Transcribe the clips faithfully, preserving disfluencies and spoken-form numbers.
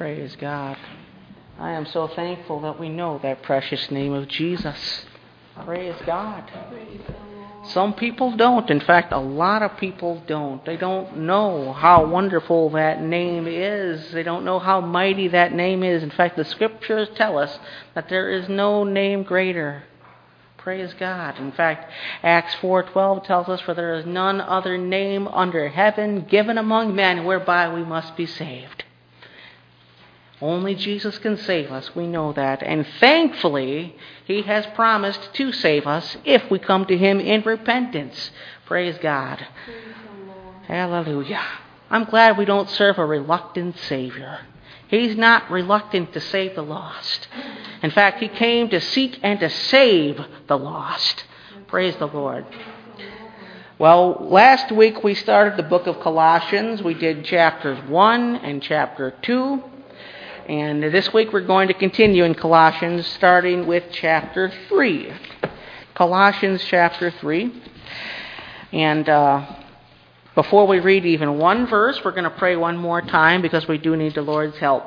Praise God. I am so thankful that we know that precious name of Jesus. Praise God. Some people don't. In fact, a lot of people don't. They don't know how wonderful that name is. They don't know how mighty that name is. In fact, the scriptures tell us that there is no name greater. Praise God. In fact, Acts four twelve tells us, "For there is none other name under heaven given among men whereby we must be saved." Only Jesus can save us. We know that. And thankfully, He has promised to save us if we come to Him in repentance. Praise God. Praise the Lord. Hallelujah. I'm glad we don't serve a reluctant Savior. He's not reluctant to save the lost. In fact, He came to seek and to save the lost. Praise the Lord. Well, last week we started the book of Colossians. We did chapters one and chapter two. And this week we're going to continue in Colossians, starting with chapter three. Colossians chapter three. And uh, before we read even one verse, we're going to pray one more time because we do need the Lord's help.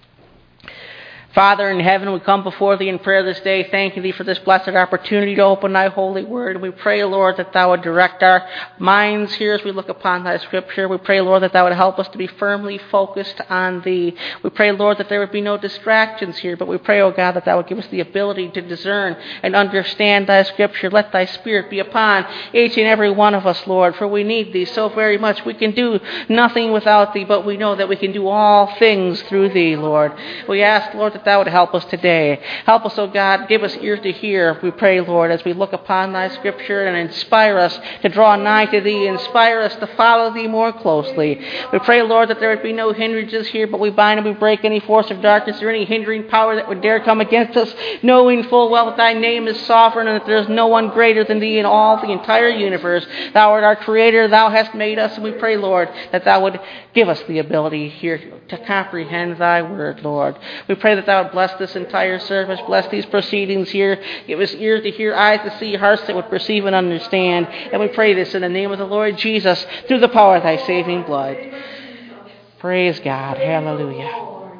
Father in heaven, we come before Thee in prayer this day, thanking Thee for this blessed opportunity to open Thy holy word. And we pray, Lord, that Thou would direct our minds here as we look upon Thy scripture. We pray, Lord, that Thou would help us to be firmly focused on Thee. We pray, Lord, that there would be no distractions here, but we pray, oh God, that Thou would give us the ability to discern and understand Thy scripture. Let Thy Spirit be upon each and every one of us, Lord, for we need Thee so very much. We can do nothing without Thee, but we know that we can do all things through Thee, Lord. We ask, Lord, that Thou would help us today. Help us, oh God. Give us ears to hear, we pray, Lord, as we look upon Thy scripture, and inspire us to draw nigh to Thee. Inspire us to follow Thee more closely. We pray, Lord, that there would be no hindrances here, but we bind and we break any force of darkness or any hindering power that would dare come against us, knowing full well that Thy name is sovereign and that there is no one greater than Thee in all the entire universe. Thou art our Creator. Thou hast made us, and we pray, Lord, that Thou would give us the ability here to comprehend Thy word, Lord. We pray that Thou would bless this entire service, bless these proceedings here. Give us ears to hear, eyes to see, hearts that would perceive and understand. And we pray this in the name of the Lord Jesus, through the power of Thy saving blood. Praise God. Hallelujah.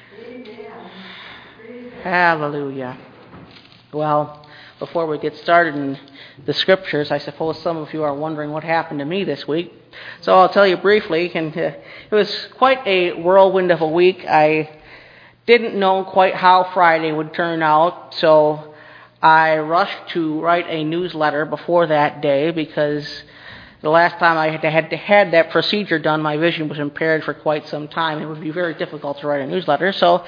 Hallelujah. Well, before we get started in the scriptures, I suppose some of you are wondering what happened to me this week. So I'll tell you briefly. And uh, it was quite a whirlwind of a week. I didn't know quite how Friday would turn out, so I rushed to write a newsletter before that day because the last time I had to, had to had that procedure done, my vision was impaired for quite some time. It would be very difficult to write a newsletter, so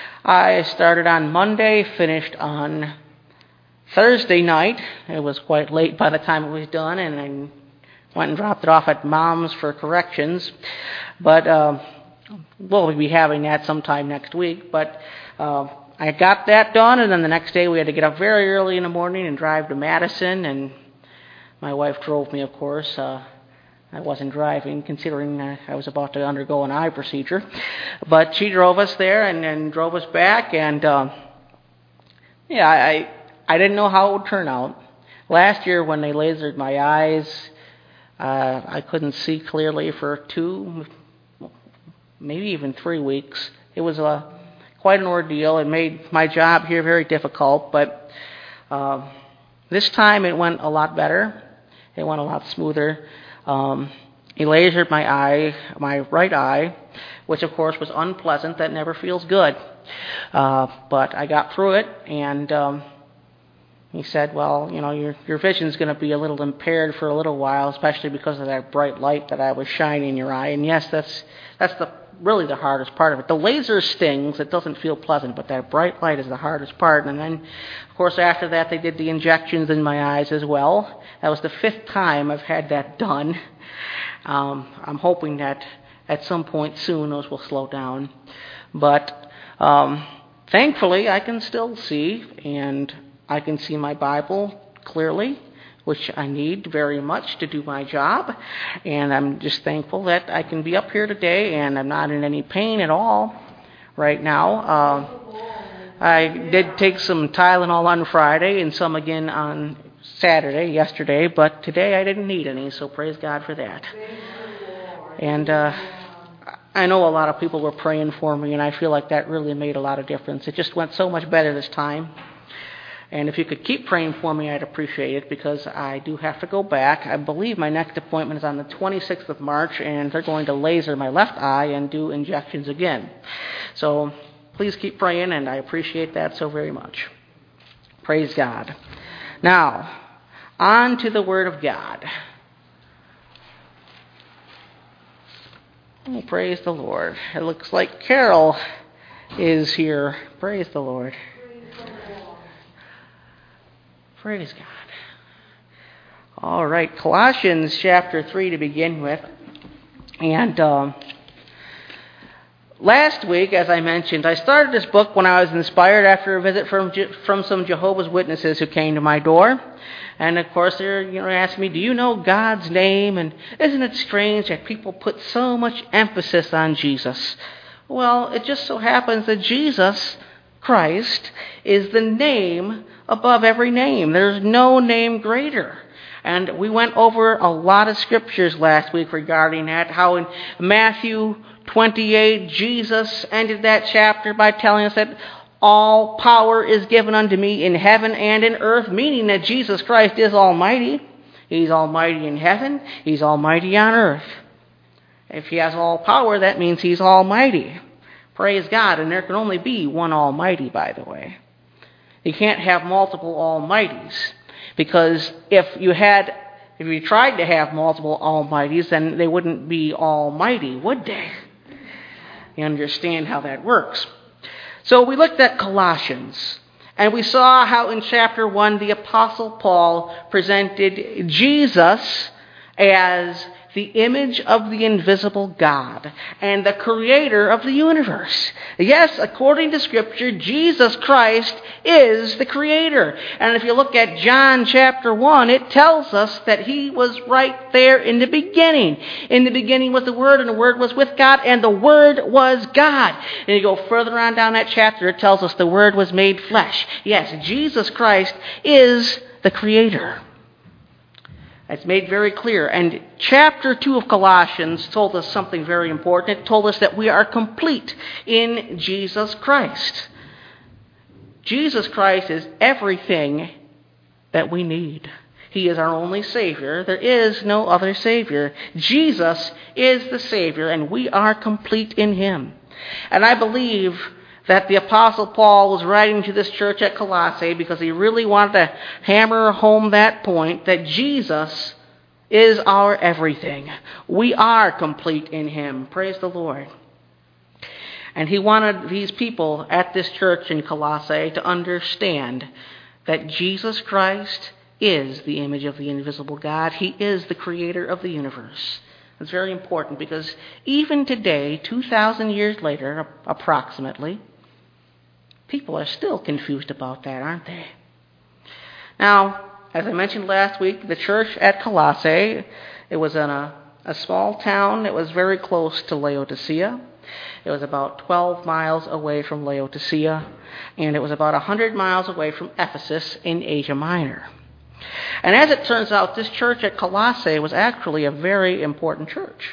I started on Monday, finished on Thursday night. It was quite late by the time it was done, and I went and dropped it off at Mom's for corrections, but uh, we'll be having that sometime next week, but uh, I got that done, and then the next day we had to get up very early in the morning and drive to Madison, and my wife drove me, of course. Uh, I wasn't driving, considering uh, I was about to undergo an eye procedure, but she drove us there and, and drove us back, and uh, yeah, I I didn't know how it would turn out. Last year when they lasered my eyes, uh, I couldn't see clearly for two maybe even three weeks. It was a, quite an ordeal. It made my job here very difficult, but uh, this time it went a lot better. It went a lot smoother. Um, he lasered my eye, my right eye, which of course was unpleasant. That never feels good. Uh, but I got through it, and um, he said, well, you know, your your vision's going to be a little impaired for a little while, especially because of that bright light that I was shining in your eye. And yes, that's that's the really the hardest part of it. The laser stings. It doesn't feel pleasant, but that bright light is the hardest part. And then, of course, after that, they did the injections in my eyes as well. That was the fifth time I've had that done. Um, I'm hoping that at some point soon those will slow down. But um, thankfully, I can still see, and I can see my Bible clearly, which I need very much to do my job. And I'm just thankful that I can be up here today, and I'm not in any pain at all right now. Uh, I did take some Tylenol on Friday and some again on Saturday, yesterday, but today I didn't need any, so praise God for that. And uh, I know a lot of people were praying for me, and I feel like that really made a lot of difference. It just went so much better this time. And if you could keep praying for me, I'd appreciate it, because I do have to go back. I believe my next appointment is on the twenty-sixth of March, and they're going to laser my left eye and do injections again. So please keep praying, and I appreciate that so very much. Praise God. Now, on to the Word of God. Oh, praise the Lord. It looks like Carol is here. Praise the Lord. Praise God. All right, Colossians chapter three to begin with. And um, last week, as I mentioned, I started this book when I was inspired after a visit from from some Jehovah's Witnesses who came to my door. And of course, they're you know asking me, "Do you know God's name?" And isn't it strange that people put so much emphasis on Jesus? Well, it just so happens that Jesus Christ is the name above every name. There's no name greater. And we went over a lot of scriptures last week regarding that, how in Matthew twenty-eight, Jesus ended that chapter by telling us that all power is given unto me in heaven and in earth, meaning that Jesus Christ is almighty. He's almighty in heaven. He's almighty on earth. If he has all power, that means he's almighty. Praise God. And there can only be one almighty, by the way. You can't have multiple almighties, because if you had, if you tried to have multiple almighties, then they wouldn't be almighty, would they? You understand how that works. So we looked at Colossians, and we saw how in chapter one the Apostle Paul presented Jesus as the image of the invisible God and the creator of the universe. Yes, according to Scripture, Jesus Christ is the creator. And if you look at John chapter one, it tells us that he was right there in the beginning. In the beginning was the Word, and the Word was with God, and the Word was God. And you go further on down that chapter, it tells us the Word was made flesh. Yes, Jesus Christ is the creator. It's made very clear. And chapter two of Colossians told us something very important. It told us that we are complete in Jesus Christ. Jesus Christ is everything that we need. He is our only Savior. There is no other Savior. Jesus is the Savior, and we are complete in him. And I believe that the Apostle Paul was writing to this church at Colossae because he really wanted to hammer home that point, that Jesus is our everything. We are complete in him. Praise the Lord. And he wanted these people at this church in Colossae to understand that Jesus Christ is the image of the invisible God. He is the creator of the universe. It's very important, because even today, two thousand years later, approximately, people are still confused about that, aren't they? Now, as I mentioned last week, the church at Colossae, it was in a, a small town that was very close to Laodicea. It was about twelve miles away from Laodicea, and it was about one hundred miles away from Ephesus in Asia Minor. And as it turns out, this church at Colossae was actually a very important church.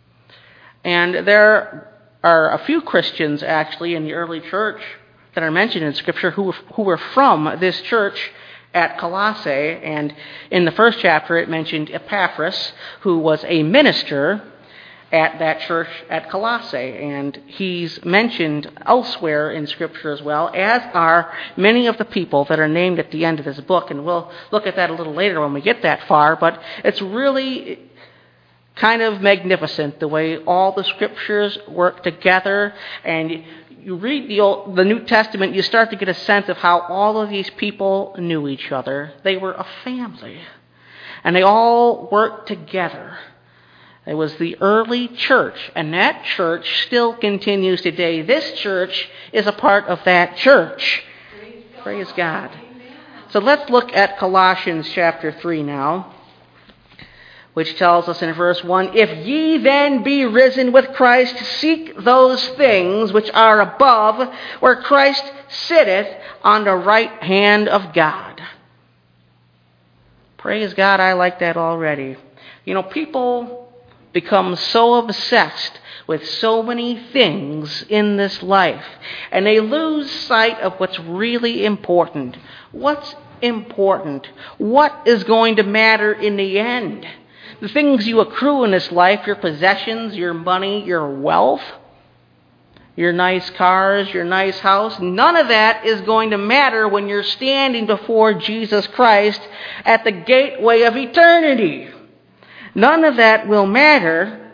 And there are a few Christians, actually, in the early church that are mentioned in Scripture who, who were from this church at Colossae. And in the first chapter, it mentioned Epaphras, who was a minister at that church at Colossae. And he's mentioned elsewhere in Scripture as well, as are many of the people that are named at the end of this book. And we'll look at that a little later when we get that far. But it's really kind of magnificent the way all the Scriptures work together. And you read the, Old, the New Testament, you start to get a sense of how all of these people knew each other. They were a family, and they all worked together. It was the early church, and that church still continues today. This church is a part of that church. Praise God. Praise God. So let's look at Colossians chapter three now, which tells us in verse one, "If ye then be risen with Christ, seek those things which are above, where Christ sitteth on the right hand of God." Praise God, I like that already. You know, people become so obsessed with so many things in this life, and they lose sight of what's really important. What's important? What is going to matter in the end? The things you accrue in this life, your possessions, your money, your wealth, your nice cars, your nice house, none of that is going to matter when you're standing before Jesus Christ at the gateway of eternity. None of that will matter,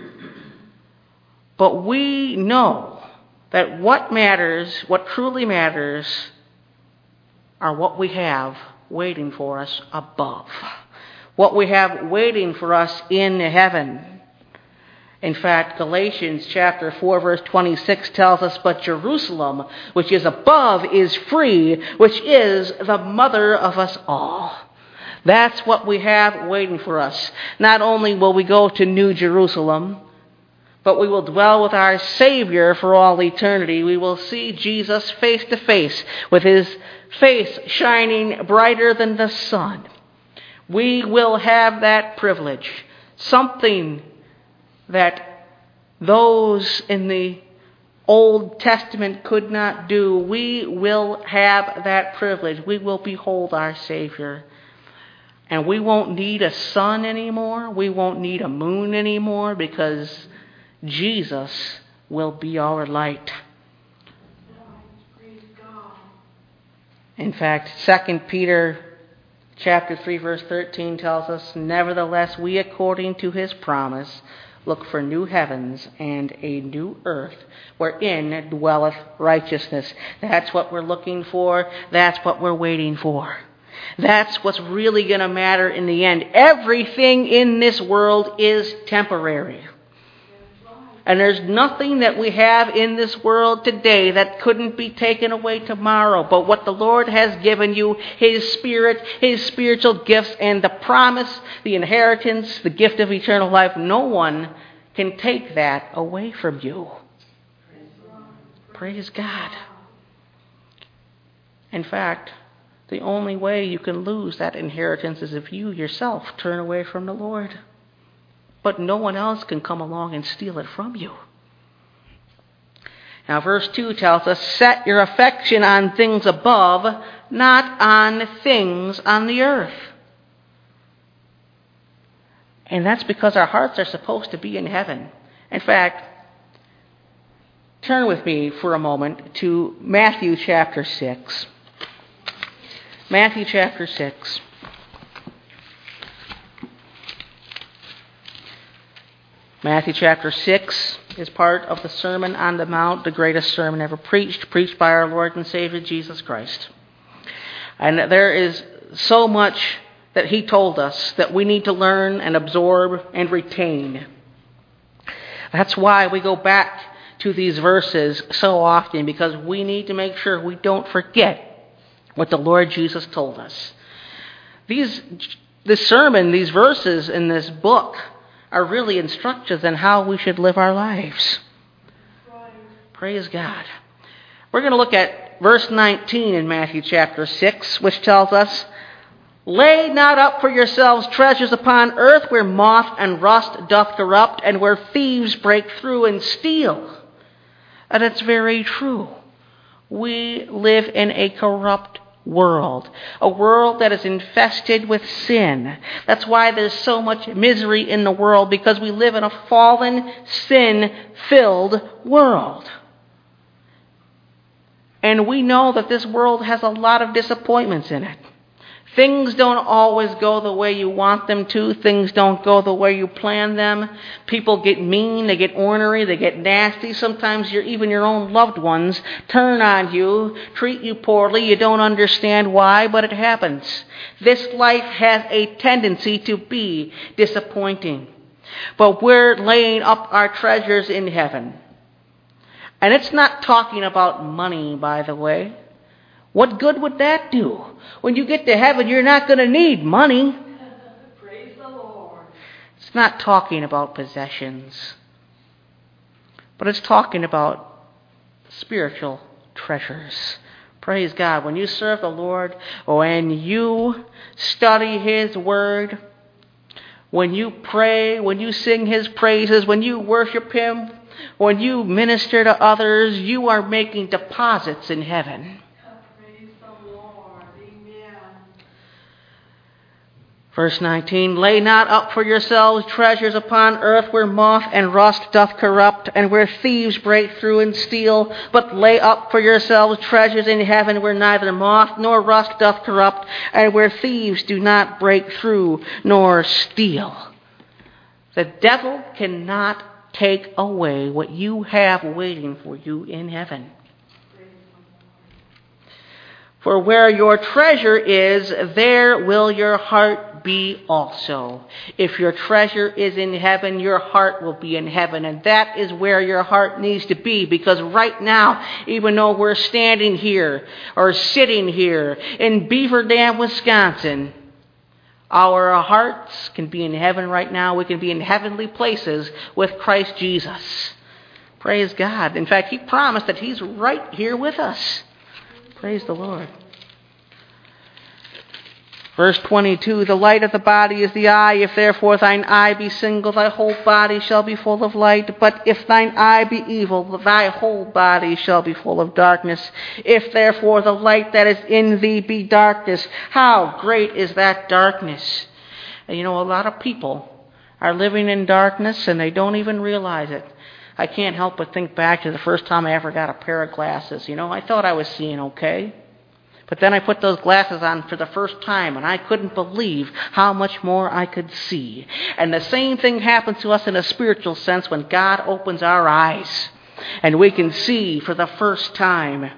but we know that what matters, what truly matters, are what we have waiting for us above, what we have waiting for us in heaven. In fact, Galatians chapter four, verse twenty-six tells us, "But Jerusalem, which is above, is free, which is the mother of us all." That's what we have waiting for us. Not only will we go to New Jerusalem, but we will dwell with our Savior for all eternity. We will see Jesus face to face, with his face shining brighter than the sun. We will have that privilege, something that those in the Old Testament could not do. We will have that privilege. We will behold our Savior. And we won't need a sun anymore. We won't need a moon anymore, because Jesus will be our light. In fact, Second Peter chapter three, verse thirteen tells us, "Nevertheless, we, according to his promise, look for new heavens and a new earth, wherein dwelleth righteousness." That's what we're looking for. That's what we're waiting for. That's what's really going to matter in the end. Everything in this world is temporary. And there's nothing that we have in this world today that couldn't be taken away tomorrow. But what the Lord has given you, his Spirit, his spiritual gifts, and the promise, the inheritance, the gift of eternal life, no one can take that away from you. Praise God. In fact, the only way you can lose that inheritance is if you yourself turn away from the Lord. But no one else can come along and steal it from you. Now, verse two tells us, "Set your affection on things above, not on things on the earth." And that's because our hearts are supposed to be in heaven. In fact, turn with me for a moment to Matthew chapter six. Matthew chapter six. Matthew chapter six is part of the Sermon on the Mount, the greatest sermon ever preached, preached by our Lord and Savior Jesus Christ. And there is so much that he told us that we need to learn and absorb and retain. That's why we go back to these verses so often, because we need to make sure we don't forget what the Lord Jesus told us. These, this sermon, these verses in this book, are really instructions on how we should live our lives. Right. Praise God. We're going to look at verse nineteen in Matthew chapter six, which tells us, "Lay not up for yourselves treasures upon earth, where moth and rust doth corrupt, and where thieves break through and steal." And it's very true. We live in a corrupt world, a world that is infested with sin. That's why there's so much misery in the world, because we live in a fallen, sin-filled world. And we know that this world has a lot of disappointments in it. Things don't always go the way you want them to. Things don't go the way you plan them. People get mean, they get ornery, they get nasty. Sometimes you're, even your own loved ones turn on you, treat you poorly. You don't understand why, but it happens. This life has a tendency to be disappointing. But we're laying up our treasures in heaven. And it's not talking about money, by the way. What good would that do? When you get to heaven, you're not going to need money. Praise the Lord. It's not talking about possessions, but it's talking about spiritual treasures. Praise God. When you serve the Lord, when you study his word, When you pray, when you sing His praises, when you worship Him, when you minister to others, you are making deposits in heaven. Praise the Lord. Amen. Verse nineteen, lay not up for yourselves treasures upon earth where moth and rust doth corrupt, and where thieves break through and steal, but lay up for yourselves treasures in heaven where neither moth nor rust doth corrupt, and where thieves do not break through nor steal. The devil cannot take away what you have waiting for you in heaven. For where your treasure is, there will your heart be also. If your treasure is in heaven, your heart will be in heaven. And that is where your heart needs to be. Because right now, even though we're standing here or sitting here in Beaver Dam, Wisconsin, our hearts can be in heaven right now. We can be in heavenly places with Christ Jesus. Praise God. In fact, He promised that He's right here with us. Praise the Lord. Verse twenty-two, the light of the body is the eye. If therefore thine eye be single, thy whole body shall be full of light. But if thine eye be evil, thy whole body shall be full of darkness. If therefore the light that is in thee be darkness, how great is that darkness? And you know, a lot of people are living in darkness and they don't even realize it. I can't help but think back to the first time I ever got a pair of glasses. You know, I thought I was seeing okay. But then I put those glasses on for the first time, and I couldn't believe how much more I could see. And the same thing happens to us in a spiritual sense when God opens our eyes, and we can see for the first time.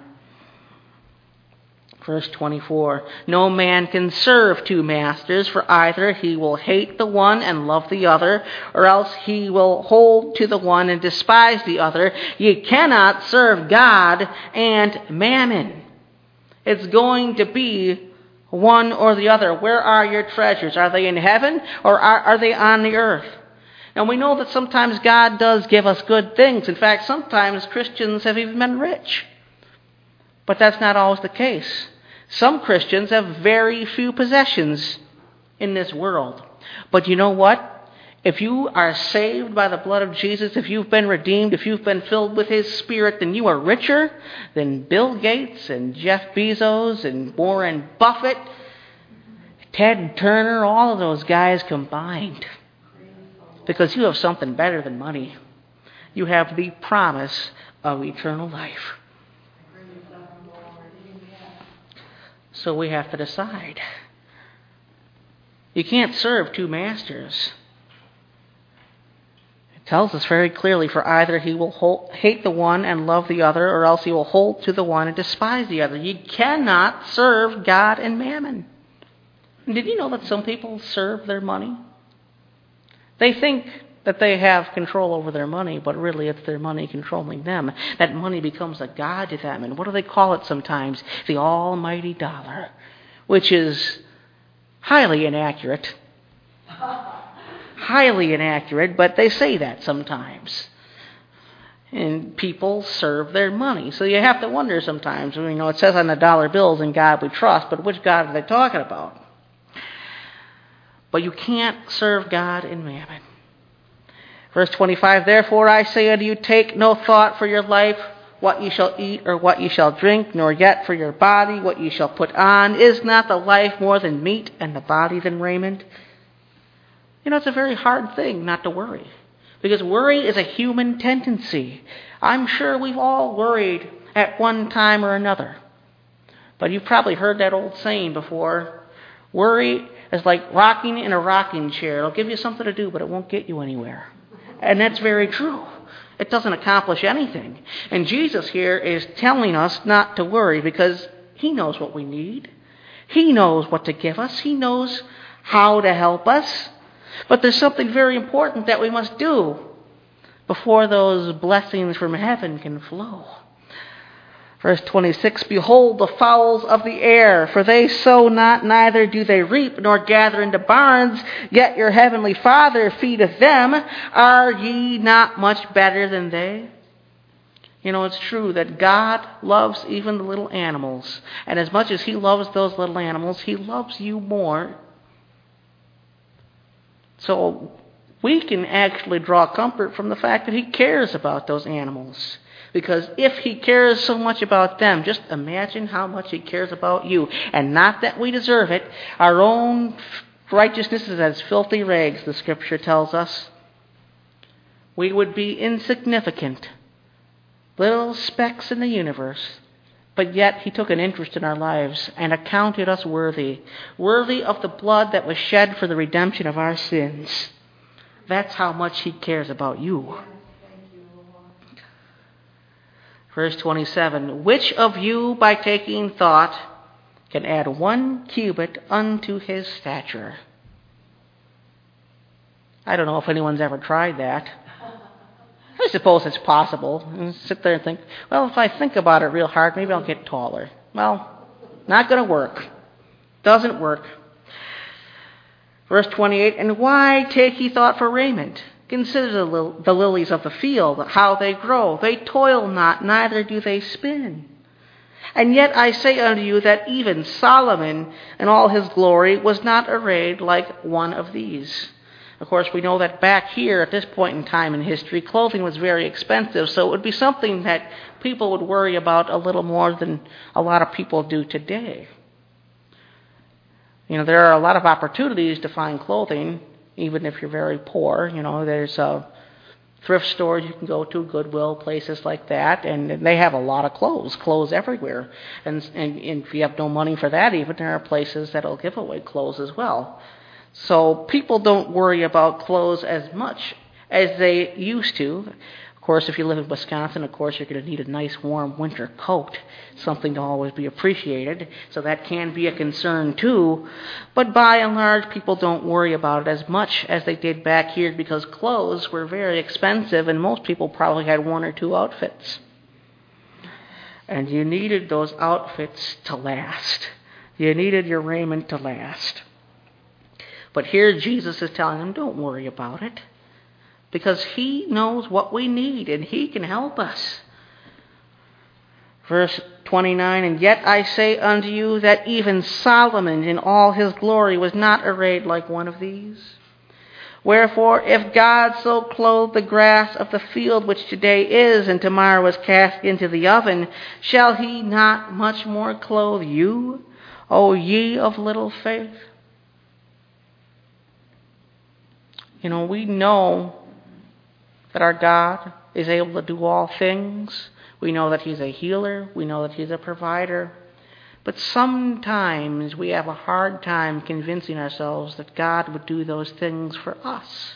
Verse twenty-four, no man can serve two masters, for either he will hate the one and love the other, or else he will hold to the one and despise the other. Ye cannot serve God and mammon. It's going to be one or the other. Where are your treasures? Are they in heaven or are, are they on the earth? And we know that sometimes God does give us good things. In fact, sometimes Christians have even been rich. But that's not always the case. Some Christians have very few possessions in this world. But you know what? If you are saved by the blood of Jesus, if you've been redeemed, if you've been filled with His Spirit, then you are richer than Bill Gates and Jeff Bezos and Warren Buffett, Ted Turner, all of those guys combined. Because you have something better than money. You have the promise of eternal life. So we have to decide. You can't serve two masters. Tells us very clearly, for either he will hold, hate the one and love the other, or else he will hold to the one and despise the other. You cannot serve God and mammon. And did you know that some people serve their money? They think that they have control over their money, but really it's their money controlling them. That money becomes a god to them. And what do they call it sometimes? The almighty dollar, which is highly inaccurate. Highly inaccurate, but they say that sometimes. And people serve their money. So you have to wonder sometimes. You know, it says on the dollar bills, in God we trust, but which God are they talking about? But you can't serve God and mammon. Verse twenty-five, therefore I say unto you, take no thought for your life, what ye shall eat or what ye shall drink, nor yet for your body, what ye shall put on. Is not the life more than meat, and the body than raiment? You know, it's a very hard thing not to worry. Because worry is a human tendency. I'm sure we've all worried at one time or another. But you've probably heard that old saying before. Worry is like rocking in a rocking chair. It'll give you something to do, but it won't get you anywhere. And that's very true. It doesn't accomplish anything. And Jesus here is telling us not to worry because He knows what we need. He knows what to give us. He knows how to help us. But there's something very important that we must do before those blessings from heaven can flow. Verse twenty-six, behold the fowls of the air, for they sow not, neither do they reap, nor gather into barns, yet your heavenly Father feedeth them. Are ye not much better than they? You know, it's true that God loves even the little animals. And as much as He loves those little animals, He loves you more. So we can actually draw comfort from the fact that he cares about those animals. Because if he cares so much about them, just imagine how much he cares about you. And not that we deserve it. Our own righteousness is as filthy rags, the Scripture tells us. We would be insignificant, little specks in the universe. But yet he took an interest in our lives and accounted us worthy. Worthy of the blood that was shed for the redemption of our sins. That's how much he cares about you. Verse twenty-seven, which of you by taking thought can add one cubit unto his stature? I don't know if anyone's ever tried that. I suppose it's possible. And sit there and think, well, if I think about it real hard, maybe I'll get taller. Well, not going to work. Doesn't work. Verse twenty-eight, and why take ye thought for raiment? Consider the, lil- the lilies of the field, how they grow. They toil not, neither do they spin. And yet I say unto you that even Solomon in all his glory was not arrayed like one of these. Of course, we know that back here at this point in time in history, clothing was very expensive, so it would be something that people would worry about a little more than a lot of people do today. You know, there are a lot of opportunities to find clothing, even if you're very poor. You know, there's uh, thrift stores you can go to, Goodwill, places like that, and they have a lot of clothes, clothes everywhere. And, and, and if you have no money for that even, there are places that will give away clothes as well. So people don't worry about clothes as much as they used to. Of course, if you live in Wisconsin, of course, you're going to need a nice warm winter coat, something to always be appreciated. So that can be a concern too. But by and large, people don't worry about it as much as they did back here because clothes were very expensive and most people probably had one or two outfits. And you needed those outfits to last. You needed your raiment to last. But here Jesus is telling them, don't worry about it. Because he knows what we need and he can help us. Verse twenty-nine, and yet I say unto you that even Solomon in all his glory was not arrayed like one of these. Wherefore, if God so clothe the grass of the field, which today is and tomorrow is cast into the oven, shall he not much more clothe you, O ye of little faith? You know, we know that our God is able to do all things. We know that he's a healer. We know that he's a provider. But sometimes we have a hard time convincing ourselves that God would do those things for us.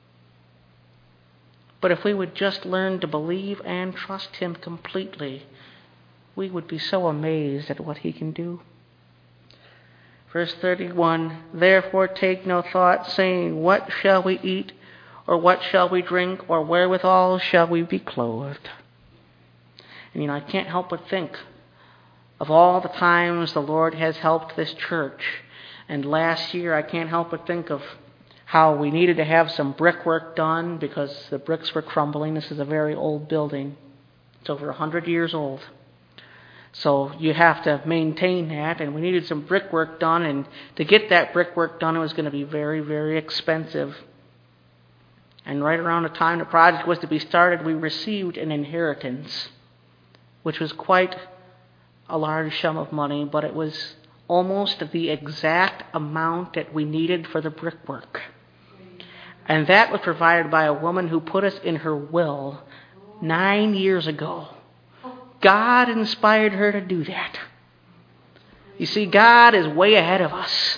But if we would just learn to believe and trust him completely, we would be so amazed at what he can do. Verse thirty-one, therefore take no thought, saying, what shall we eat, or what shall we drink, or wherewithal shall we be clothed? And you know, I can't help but think of all the times the Lord has helped this church. And last year, I can't help but think of how we needed to have some brickwork done because the bricks were crumbling. This is a very old building. It's over one hundred years old. So you have to maintain that, and we needed some brickwork done, and to get that brickwork done, it was going to be very, very expensive. And right around the time the project was to be started, we received an inheritance, which was quite a large sum of money, but it was almost the exact amount that we needed for the brickwork. And that was provided by a woman who put us in her will nine years ago. God inspired her to do that. You see, God is way ahead of us.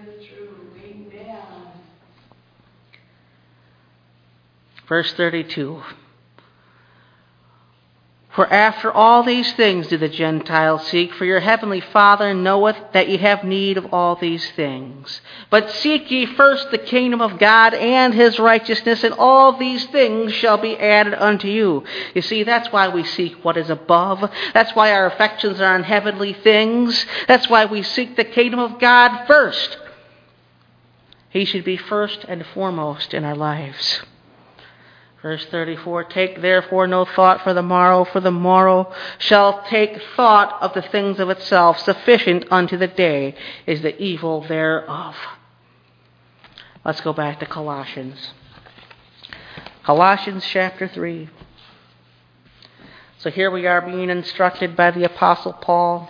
Verse thirty-two. For after all these things do the Gentiles seek, for your heavenly Father knoweth that ye have need of all these things. But seek ye first the kingdom of God and his righteousness, and all these things shall be added unto you. You see, that's why we seek what is above. That's why our affections are on heavenly things. That's why we seek the kingdom of God first. He should be first and foremost in our lives. Verse thirty-four, take therefore no thought for the morrow, for the morrow shall take thought of the things of itself. Sufficient unto the day is the evil thereof. Let's go back to Colossians. Colossians chapter three. So here we are being instructed by the Apostle Paul.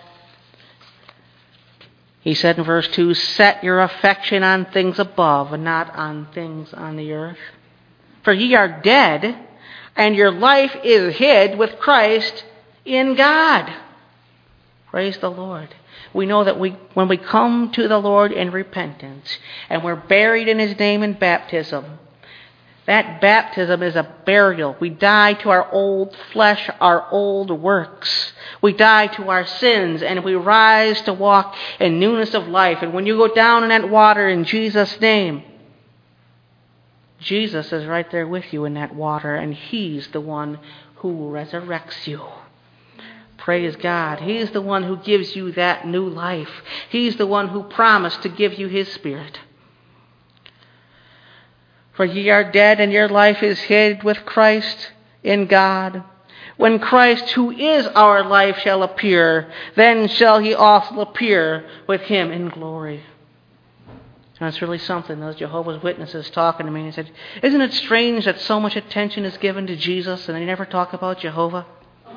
He said in verse two, set your affection on things above and not on things on the earth. For ye are dead, and your life is hid with Christ in God. Praise the Lord. We know that we, when we come to the Lord in repentance, and we're buried in His name in baptism, that baptism is a burial. We die to our old flesh, our old works. We die to our sins, and we rise to walk in newness of life. And when you go down in that water in Jesus' name, Jesus is right there with you in that water, and He's the one who resurrects you. Praise God. He's the one who gives you that new life. He's the one who promised to give you His Spirit. For ye are dead, and your life is hid with Christ in God. When Christ, who is our life, shall appear, then shall He also appear with Him in glory. And it's really something. Those Jehovah's Witnesses talking to me, and he said, isn't it strange that so much attention is given to Jesus and they never talk about Jehovah?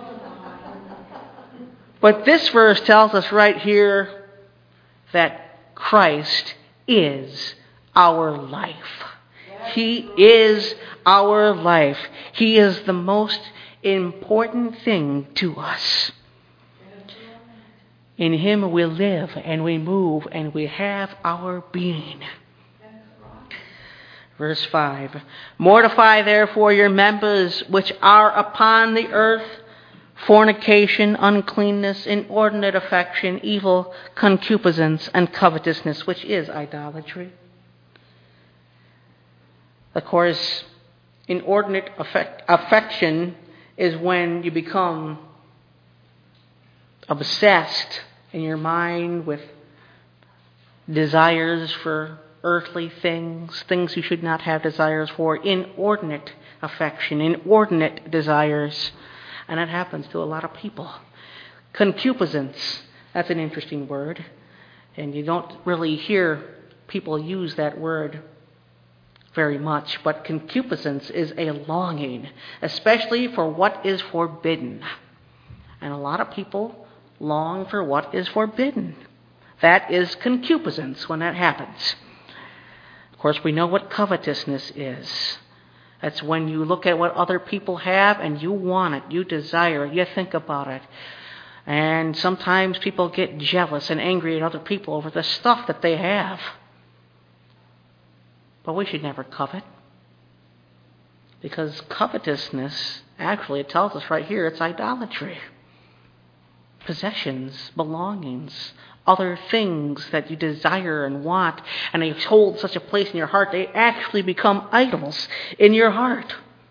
But this verse tells us right here that Christ is our life. He is our life. He is the most important thing to us. In Him we live and we move and we have our being. Verse five. Mortify therefore your members which are upon the earth, fornication, uncleanness, inordinate affection, evil concupiscence, and covetousness, which is idolatry. Of course, inordinate affect, affection is when you become obsessed in your mind with desires for earthly things, things you should not have desires for, inordinate affection, inordinate desires. And that happens to a lot of people. Concupiscence, that's an interesting word. And you don't really hear people use that word very much, but concupiscence is a longing, especially for what is forbidden. And a lot of people long for what is forbidden. That is concupiscence when that happens. Of course, we know what covetousness is. That's when you look at what other people have and you want it, you desire it, you think about it. And sometimes people get jealous and angry at other people over the stuff that they have. But we should never covet. Because covetousness, actually, it tells us right here, it's idolatry. Possessions, belongings, other things that you desire and want, and they hold such a place in your heart, they actually become idols in your heart.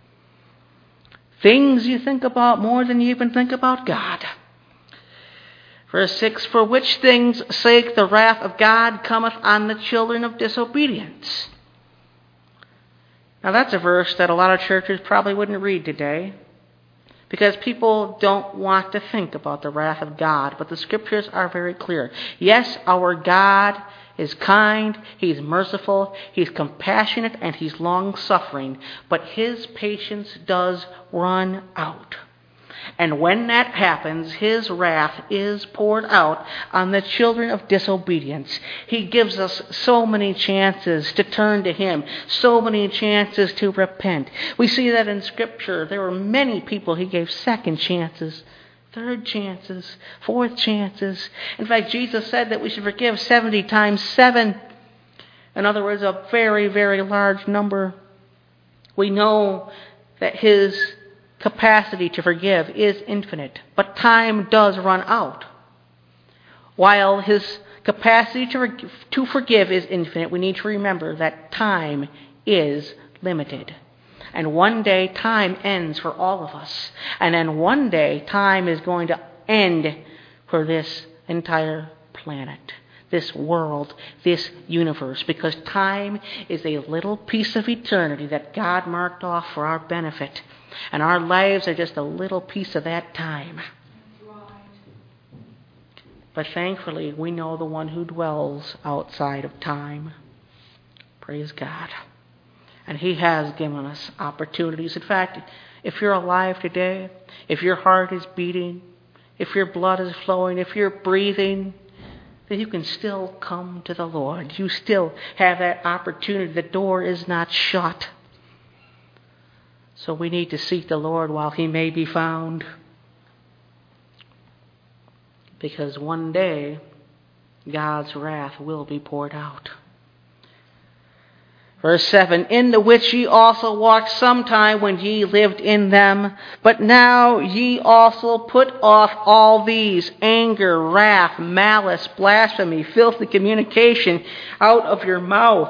Things you think about more than you even think about God. Verse six, for which things' sake the wrath of God cometh on the children of disobedience. Now that's a verse that a lot of churches probably wouldn't read today, because people don't want to think about the wrath of God. But the Scriptures are very clear. Yes, our God is kind, He's merciful, He's compassionate, and He's long-suffering. But His patience does run out. And when that happens, His wrath is poured out on the children of disobedience. He gives us so many chances to turn to Him, so many chances to repent. We see that in Scripture. There were many people He gave second chances, third chances, fourth chances. In fact, Jesus said that we should forgive seventy times seven. In other words, a very, very large number. We know that His capacity to forgive is infinite, but time does run out. While His capacity to, to forgive is infinite, we need to remember that time is limited. And one day time ends for all of us. And then one day time is going to end for this entire planet, this world, this universe, because time is a little piece of eternity that God marked off for our benefit. And our lives are just a little piece of that time. But thankfully, we know the one who dwells outside of time. Praise God. And He has given us opportunities. In fact, if you're alive today, if your heart is beating, if your blood is flowing, if you're breathing, then you can still come to the Lord. You still have that opportunity. The door is not shut. So we need to seek the Lord while He may be found. Because one day, God's wrath will be poured out. Verse seven, in the which ye also walked sometime when ye lived in them, but now ye also put off all these, anger, wrath, malice, blasphemy, filthy communication out of your mouth.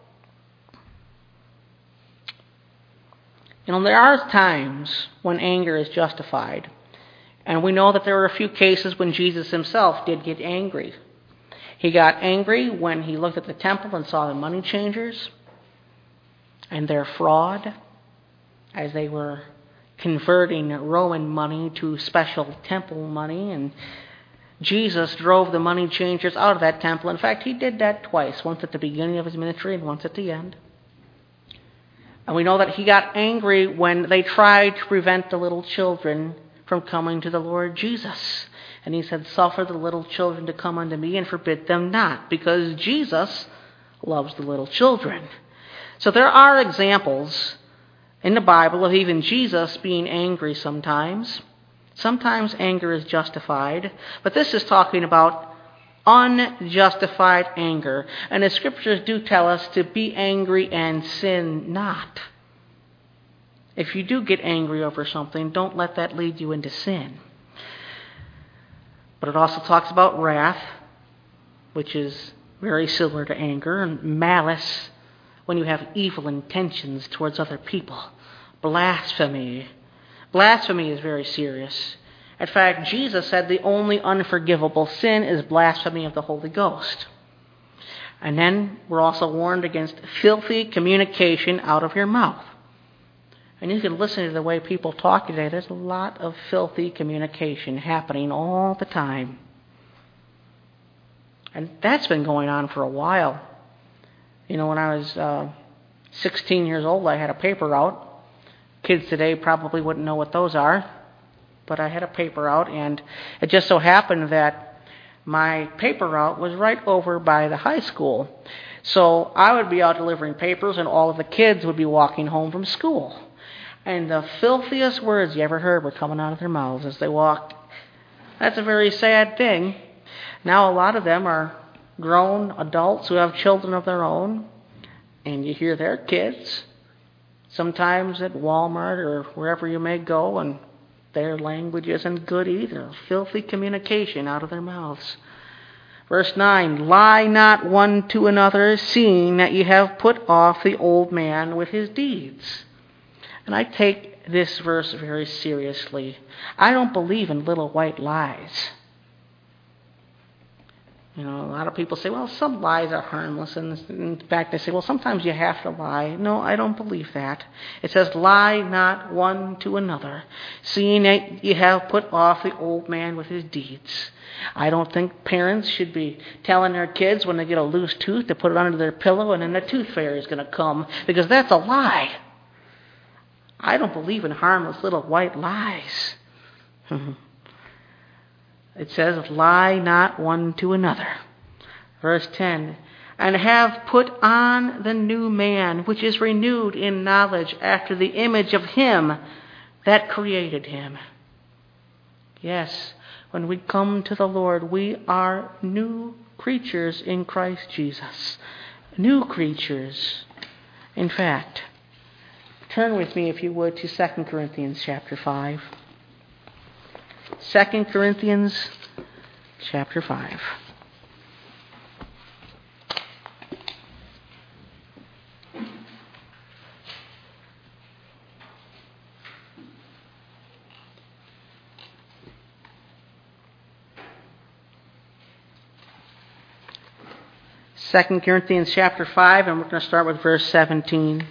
You know, there are times when anger is justified. And we know that there were a few cases when Jesus Himself did get angry. He got angry when He looked at the temple and saw the money changers and their fraud as they were converting Roman money to special temple money. And Jesus drove the money changers out of that temple. In fact, He did that twice, once at the beginning of His ministry and once at the end. And we know that He got angry when they tried to prevent the little children from coming to the Lord Jesus. And He said, suffer the little children to come unto me and forbid them not, because Jesus loves the little children. So there are examples in the Bible of even Jesus being angry sometimes. Sometimes anger is justified, but this is talking about unjustified anger. And the Scriptures do tell us to be angry and sin not. If you do get angry over something, don't let that lead you into sin. But it also talks about wrath, which is very similar to anger, and malice, when you have evil intentions towards other people. Blasphemy. Blasphemy is very serious. In fact, Jesus said the only unforgivable sin is blasphemy of the Holy Ghost. And then we're also warned against filthy communication out of your mouth. And you can listen to the way people talk today. There's a lot of filthy communication happening all the time. And that's been going on for a while. You know, when I was uh, sixteen years old, I had a paper route. Kids today probably wouldn't know what those are. But I had a paper route, and it just so happened that my paper route was right over by the high school. So I would be out delivering papers, and all of the kids would be walking home from school. And the filthiest words you ever heard were coming out of their mouths as they walked. That's a very sad thing. Now a lot of them are grown adults who have children of their own, and you hear their kids sometimes at Walmart or wherever you may go, and their language isn't good either. Filthy communication out of their mouths. Verse nine, lie not one to another, seeing that ye have put off the old man with his deeds. And I take this verse very seriously. I don't believe in little white lies. You know, a lot of people say, well, some lies are harmless. And in fact, they say, well, sometimes you have to lie. No, I don't believe that. It says, lie not one to another, seeing that you have put off the old man with his deeds. I don't think parents should be telling their kids when they get a loose tooth to put it under their pillow and then the tooth fairy is going to come, because that's a lie. I don't believe in harmless little white lies. It says, lie not one to another. Verse ten, and have put on the new man, which is renewed in knowledge after the image of him that created him. Yes, when we come to the Lord, we are new creatures in Christ Jesus. New creatures. In fact, turn with me, if you would, to Second Corinthians chapter five. Second Corinthians chapter five. Second Corinthians chapter five, and we're going to start with verse seventeen.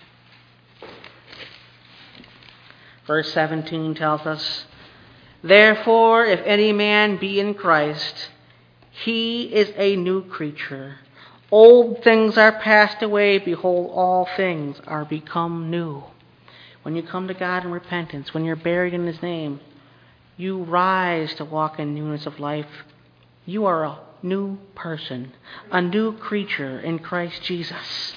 Verse seventeen tells us, therefore, if any man be in Christ, he is a new creature. Old things are passed away. Behold, all things are become new. When you come to God in repentance, when you're buried in His name, you rise to walk in newness of life. You are a new person, a new creature in Christ Jesus.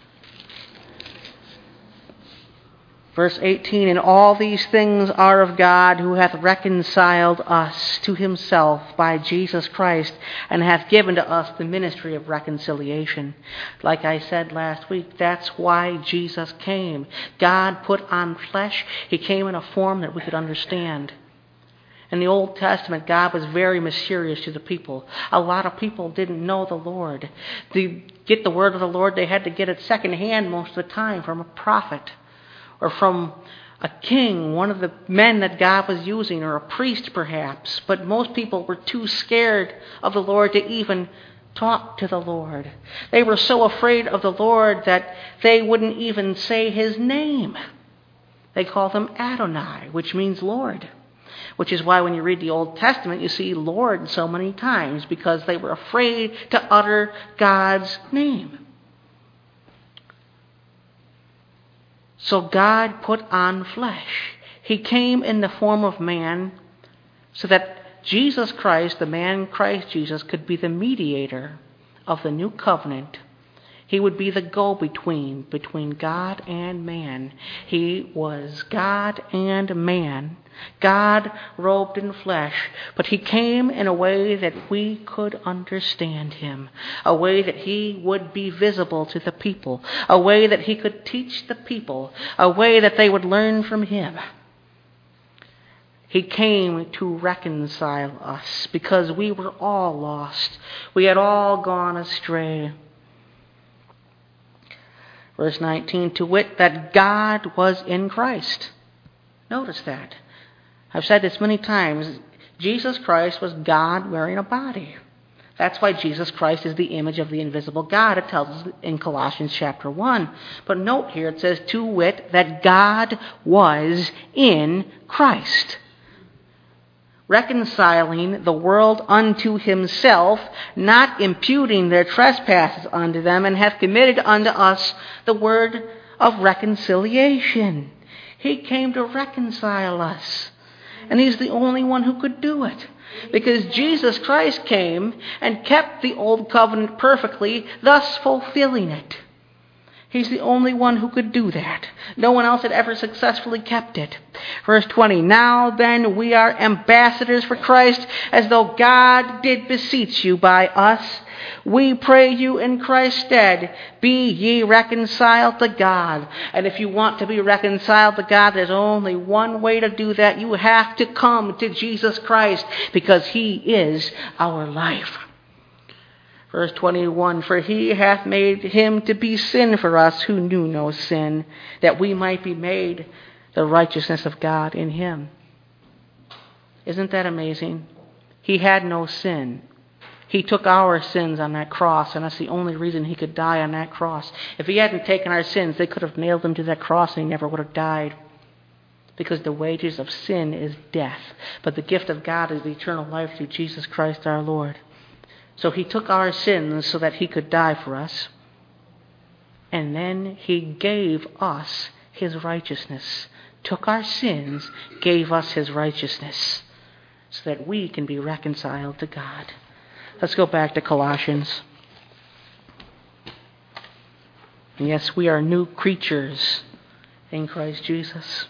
Verse eighteen, and all these things are of God, who hath reconciled us to Himself by Jesus Christ, and hath given to us the ministry of reconciliation. Like I said last week, that's why Jesus came. God put on flesh. He came in a form that we could understand. In the Old Testament, God was very mysterious to the people. A lot of people didn't know the Lord. To get the word of the Lord, they had to get it secondhand most of the time from a prophet, or from a king, one of the men that God was using, or a priest perhaps. But most people were too scared of the Lord to even talk to the Lord. They were so afraid of the Lord that they wouldn't even say His name. They called Him Adonai, which means Lord. Which is why when you read the Old Testament, you see Lord so many times, because they were afraid to utter God's name. So God put on flesh. He came in the form of man so that Jesus Christ, the man Christ Jesus, could be the mediator of the new covenant. He would be the go-between between God and man. He was God and man. God robed in flesh, but He came in a way that we could understand Him, a way that He would be visible to the people, a way that He could teach the people, a way that they would learn from Him. He came to reconcile us because we were all lost. We had all gone astray. Verse nineteen, to wit, that God was in Christ. Notice that. I've said this many times. Jesus Christ was God wearing a body. That's why Jesus Christ is the image of the invisible God. It tells us in Colossians chapter one. But note here, it says, to wit, that God was in Christ, reconciling the world unto Himself, not imputing their trespasses unto them, and hath committed unto us the word of reconciliation. He came to reconcile us. And He's the only one who could do it. Because Jesus Christ came and kept the old covenant perfectly, thus fulfilling it. He's the only one who could do that. No one else had ever successfully kept it. Verse twenty, now then we are ambassadors for Christ, as though God did beseech you by us. We pray you in Christ's stead, be ye reconciled to God. And if you want to be reconciled to God, there's only one way to do that. You have to come to Jesus Christ, because He is our life. Verse twenty-one, for He hath made Him to be sin for us who knew no sin, that we might be made the righteousness of God in Him. Isn't that amazing? He had no sin. He took our sins on that cross, and that's the only reason He could die on that cross. If He hadn't taken our sins, they could have nailed Him to that cross and He never would have died. Because the wages of sin is death. But the gift of God is eternal life through Jesus Christ our Lord. So He took our sins so that He could die for us. And then He gave us His righteousness. Took our sins, gave us His righteousness, so that we can be reconciled to God. Let's go back to Colossians. And yes, we are new creatures in Christ Jesus.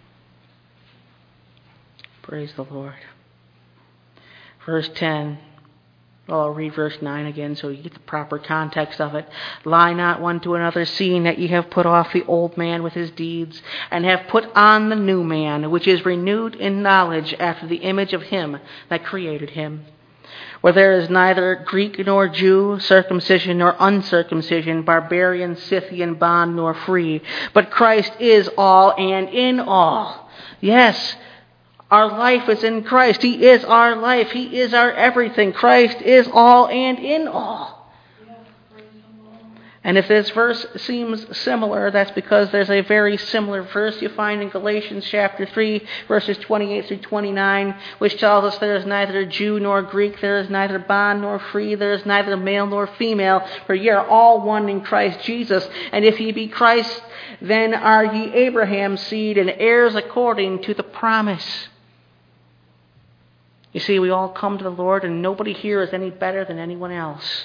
Praise the Lord. Verse ten. Well, I'll read verse nine again so you get the proper context of it. Lie not one to another, seeing that ye have put off the old man with his deeds, and have put on the new man, which is renewed in knowledge after the image of Him that created him. Where there is neither Greek nor Jew, circumcision nor uncircumcision, barbarian, Scythian, bond nor free, but Christ is all and in all. Yes, our life is in Christ. He is our life. He is our everything. Christ is all and in all. And if this verse seems similar, that's because there's a very similar verse you find in Galatians chapter three, verses twenty-eight through twenty-nine, which tells us there is neither Jew nor Greek, there is neither bond nor free, there is neither male nor female, for ye are all one in Christ Jesus. And if ye be Christ, then are ye Abraham's seed and heirs according to the promise. You see, we all come to the Lord, and nobody here is any better than anyone else.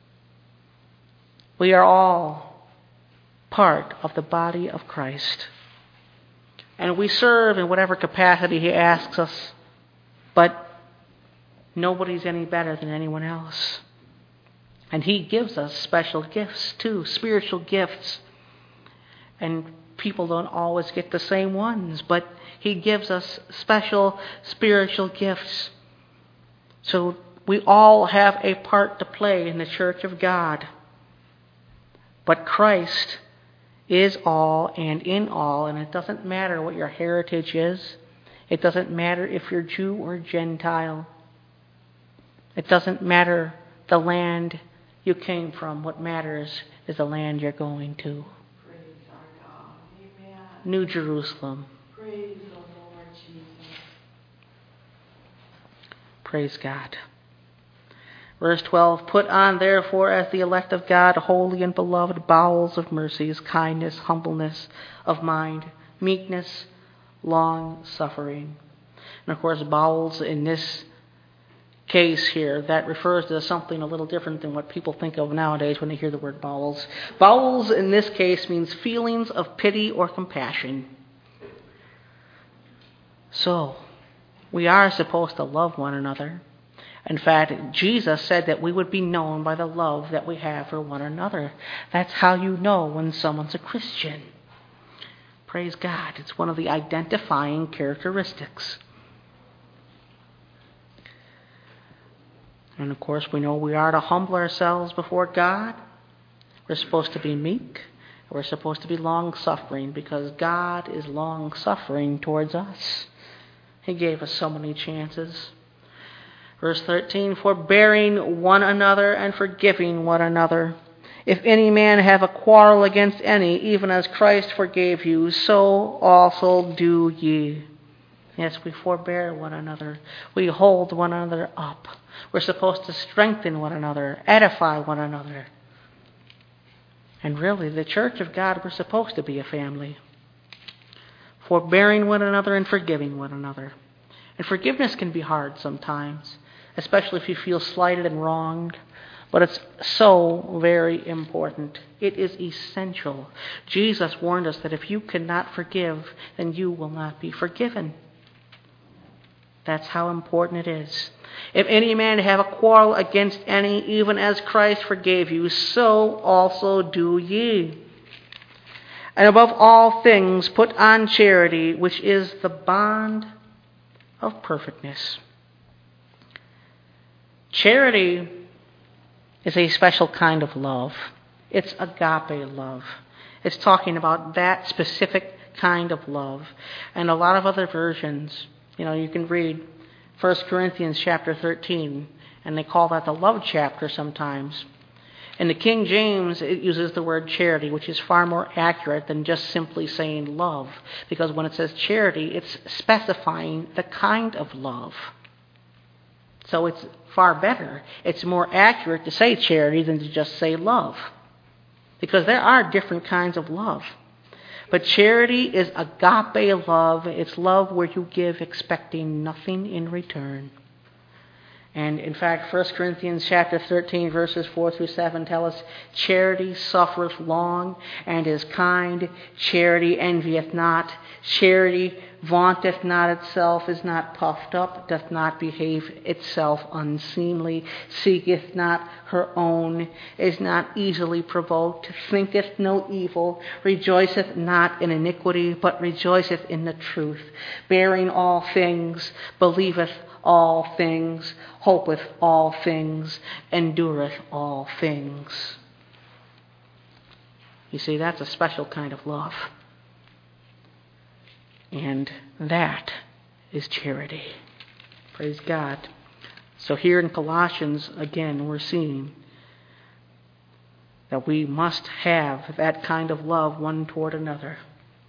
We are all part of the body of Christ. And we serve in whatever capacity He asks us, but nobody's any better than anyone else. And He gives us special gifts too, spiritual gifts. And people don't always get the same ones, but He gives us special spiritual gifts. So we all have a part to play in the church of God. But Christ is all and in all, and it doesn't matter what your heritage is. It doesn't matter if you're Jew or Gentile. It doesn't matter the land you came from. What matters is the land you're going to. Praise our God. Amen. New Jerusalem. Praise the Lord Jesus. Praise God. Verse twelve, put on therefore as the elect of God, holy and beloved, bowels of mercies, kindness, humbleness of mind, meekness, long suffering. And of course, bowels in this case here, that refers to something a little different than what people think of nowadays when they hear the word bowels. Bowels in this case means feelings of pity or compassion. So, we are supposed to love one another. In fact, Jesus said that we would be known by the love that we have for one another. That's how you know when someone's a Christian. Praise God. It's one of the identifying characteristics. And of course, we know we are to humble ourselves before God. We're supposed to be meek. We're supposed to be long-suffering because God is long-suffering towards us. He gave us so many chances. Verse thirteen, forbearing one another and forgiving one another. If any man have a quarrel against any, even as Christ forgave you, so also do ye. Yes, we forbear one another. We hold one another up. We're supposed to strengthen one another, edify one another. And really, the church of God, we're supposed to be a family. Forbearing one another and forgiving one another. And forgiveness can be hard sometimes, especially if you feel slighted and wronged. But it's so very important. It is essential. Jesus warned us that if you cannot forgive, then you will not be forgiven. That's how important it is. If any man have a quarrel against any, even as Christ forgave you, so also do ye. And above all things, put on charity, which is the bond of perfectness. Charity is a special kind of love. It's agape love. It's talking about that specific kind of love. And a lot of other versions, you know, you can read First Corinthians chapter thirteen, and they call that the love chapter sometimes. In the King James, it uses the word charity, which is far more accurate than just simply saying love. Because when it says charity, it's specifying the kind of love. So it's far better. It's more accurate to say charity than to just say love. Because there are different kinds of love. But charity is agape love. It's love where you give expecting nothing in return. And in fact, First Corinthians chapter thirteen, verses four through seven tell us, charity suffereth long and is kind. Charity envieth not. Charity vaunteth not itself, is not puffed up, doth not behave itself unseemly, seeketh not her own, is not easily provoked, thinketh no evil, rejoiceth not in iniquity, but rejoiceth in the truth, bearing all things, believeth all things, hopeth all things, endureth all things. You see, that's a special kind of love. And that is charity. Praise God. So here in Colossians, again, we're seeing that we must have that kind of love one toward another.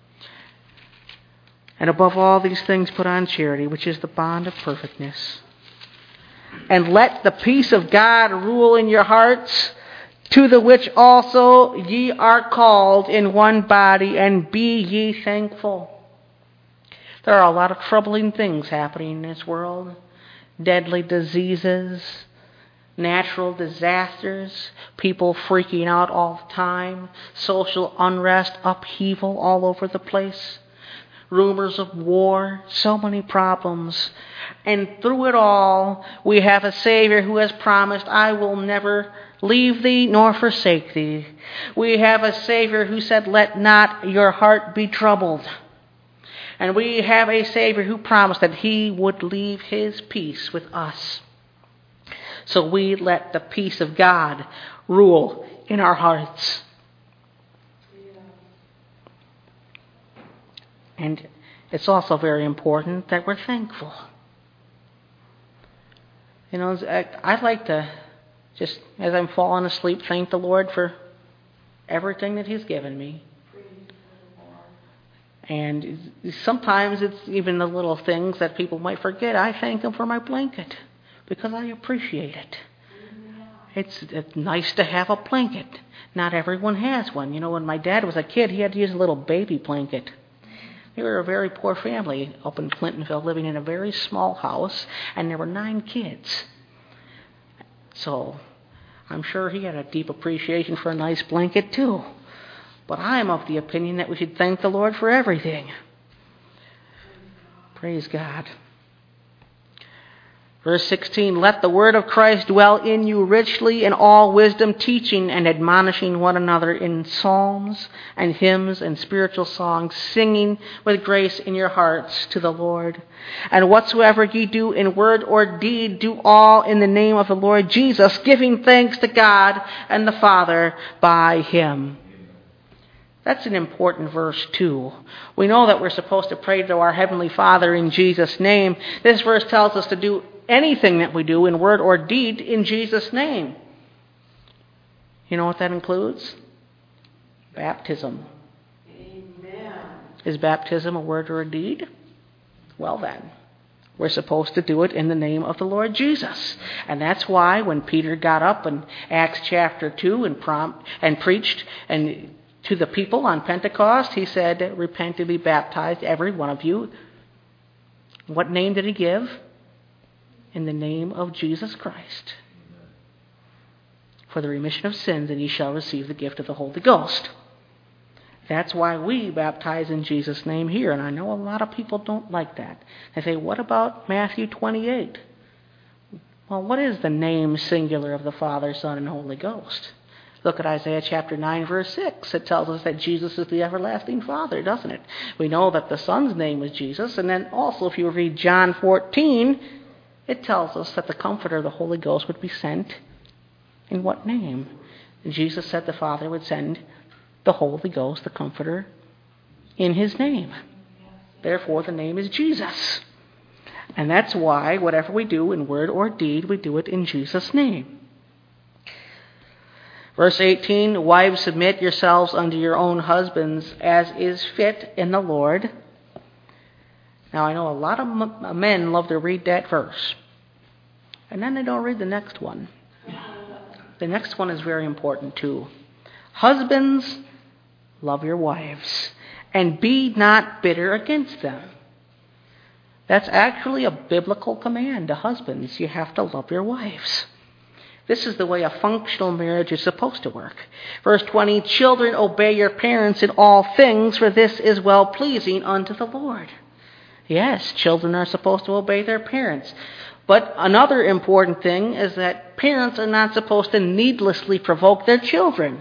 And above all these things put on charity, which is the bond of perfectness. And let the peace of God rule in your hearts, to the which also ye are called in one body, and be ye thankful. There are a lot of troubling things happening in this world. Deadly diseases, natural disasters, people freaking out all the time, social unrest, upheaval all over the place, rumors of war, so many problems. And through it all, we have a Savior who has promised, I will never leave thee nor forsake thee. We have a Savior who said, let not your heart be troubled. And we have a Savior who promised that he would leave his peace with us. So we let the peace of God rule in our hearts. And it's also very important that we're thankful. You know, I'd like to just, as I'm falling asleep, thank the Lord for everything that he's given me. And sometimes it's even the little things that people might forget. I thank him for my blanket because I appreciate it. It's, it's nice to have a blanket. Not everyone has one. You know, when my dad was a kid, he had to use a little baby blanket. We were a very poor family up in Clintonville, living in a very small house, and there were nine kids. So I'm sure he had a deep appreciation for a nice blanket too. But I am of the opinion that we should thank the Lord for everything. Praise God. Verse sixteen, let the word of Christ dwell in you richly in all wisdom, teaching and admonishing one another in psalms and hymns and spiritual songs, singing with grace in your hearts to the Lord. And whatsoever ye do in word or deed, do all in the name of the Lord Jesus, giving thanks to God and the Father by him. That's an important verse too. We know that we're supposed to pray to our Heavenly Father in Jesus' name. This verse tells us to do anything that we do in word or deed in Jesus' name. You know what that includes? Baptism. Amen. Is baptism a word or a deed? Well then, we're supposed to do it in the name of the Lord Jesus. And that's why when Peter got up in Acts chapter two and prompt and preached and to the people on Pentecost, he said, repent and be baptized, every one of you. What name did he give? In the name of Jesus Christ. For the remission of sins, and ye shall receive the gift of the Holy Ghost. That's why we baptize in Jesus' name here. And I know a lot of people don't like that. They say, what about Matthew twenty-eight? Well, what is the name singular of the Father, Son, and Holy Ghost? Look at Isaiah chapter nine, verse six. It tells us that Jesus is the everlasting Father, doesn't it? We know that the Son's name was Jesus. And then also, if you read John fourteen, it tells us that the Comforter, the Holy Ghost, would be sent in what name? And Jesus said the Father would send the Holy Ghost, the Comforter, in his name. Therefore, the name is Jesus. And that's why whatever we do in word or deed, we do it in Jesus' name. Verse eighteen, wives, submit yourselves unto your own husbands as is fit in the Lord. Now, I know a lot of men love to read that verse. And then they don't read the next one. The next one is very important too. Husbands, love your wives, and be not bitter against them. That's actually a biblical command to husbands. You have to love your wives. This is the way a functional marriage is supposed to work. Verse twenty, children, obey your parents in all things, for this is well-pleasing unto the Lord. Yes, children are supposed to obey their parents. But another important thing is that parents are not supposed to needlessly provoke their children.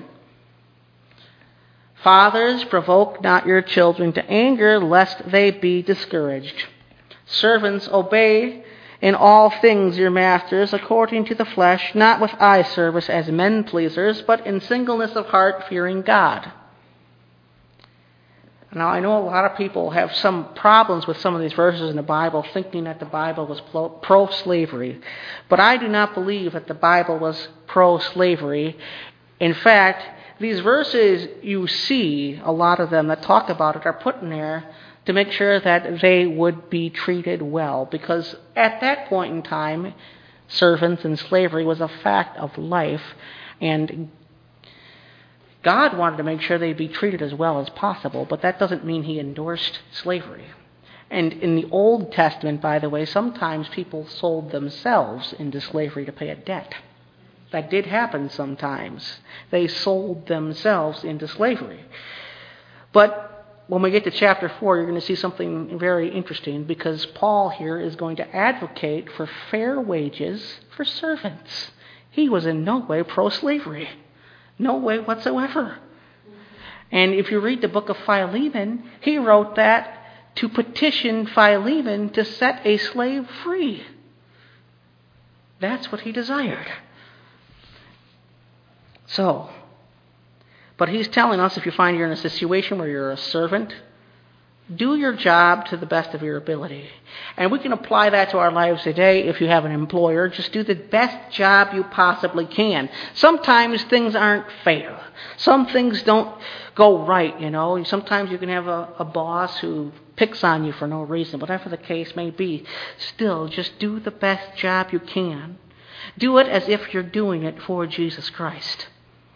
Fathers, provoke not your children to anger, lest they be discouraged. Servants, obey in all things your masters according to the flesh, not with eye service as men pleasers, but in singleness of heart, fearing God. Now, I know a lot of people have some problems with some of these verses in the Bible, thinking that the Bible was pro-slavery. But I do not believe that the Bible was pro-slavery In fact, these verses you see, a lot of them that talk about it are put in there to make sure that they would be treated well. Because at that point in time, servants and slavery was a fact of life. And God wanted to make sure they'd be treated as well as possible. But that doesn't mean he endorsed slavery. And in the Old Testament, by the way, sometimes people sold themselves into slavery to pay a debt. That did happen sometimes. They sold themselves into slavery. But when we get to chapter four, you're going to see something very interesting, because Paul here is going to advocate for fair wages for servants. He was in no way pro-slavery. No way whatsoever. And if you read the book of Philemon, he wrote that to petition Philemon to set a slave free. That's what he desired. So, but he's telling us, if you find you're in a situation where you're a servant, do your job to the best of your ability. And we can apply that to our lives today. If you have an employer, just do the best job you possibly can. Sometimes things aren't fair. Some things don't go right, you know. Sometimes you can have a, a boss who picks on you for no reason, whatever the case may be. Still, just do the best job you can. Do it as if you're doing it for Jesus Christ.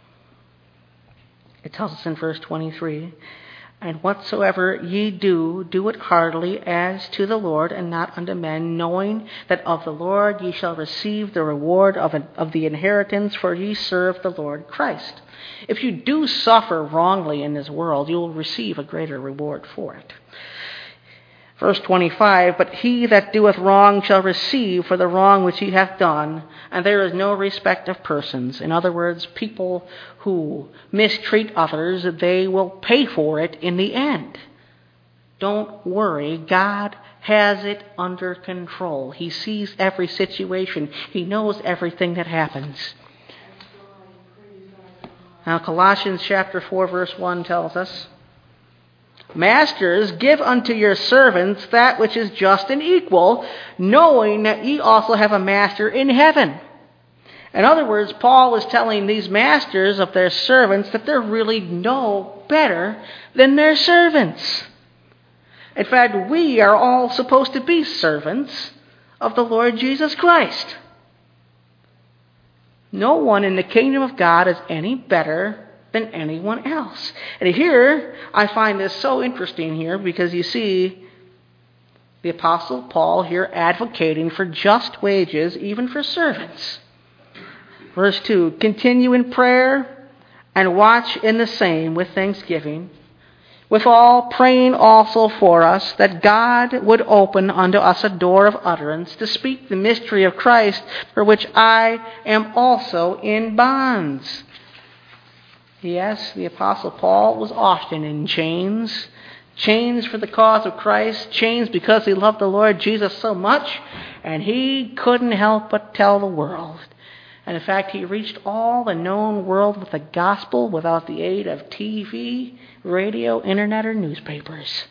It tells us in verse twenty-three, and whatsoever ye do, do it heartily as to the Lord and not unto men, knowing that of the Lord ye shall receive the reward of, an, of the inheritance, for ye serve the Lord Christ. If you do suffer wrongly in this world, you will receive a greater reward for it. Verse twenty-five, but he that doeth wrong shall receive for the wrong which he hath done, and there is no respect of persons. In other words, people who mistreat others, they will pay for it in the end. Don't worry, God has it under control. He sees every situation. He knows everything that happens. Now, Colossians chapter four, verse one tells us, Masters, give unto your servants that which is just and equal, knowing that ye also have a master in heaven. In other words, Paul is telling these masters of their servants that they're really no better than their servants. In fact, we are all supposed to be servants of the Lord Jesus Christ. No one in the kingdom of God is any better than anyone else. And here, I find this so interesting here, because you see the Apostle Paul here advocating for just wages, even for servants. Verse two, continue in prayer and watch in the same with thanksgiving, withal praying also for us, that God would open unto us a door of utterance to speak the mystery of Christ, for which I am also in bonds. Yes, the Apostle Paul was often in chains. Chains for the cause of Christ. Chains because he loved the Lord Jesus so much. And he couldn't help but tell the world. And in fact, he reached all the known world with the gospel without the aid of T V, radio, internet, or newspapers.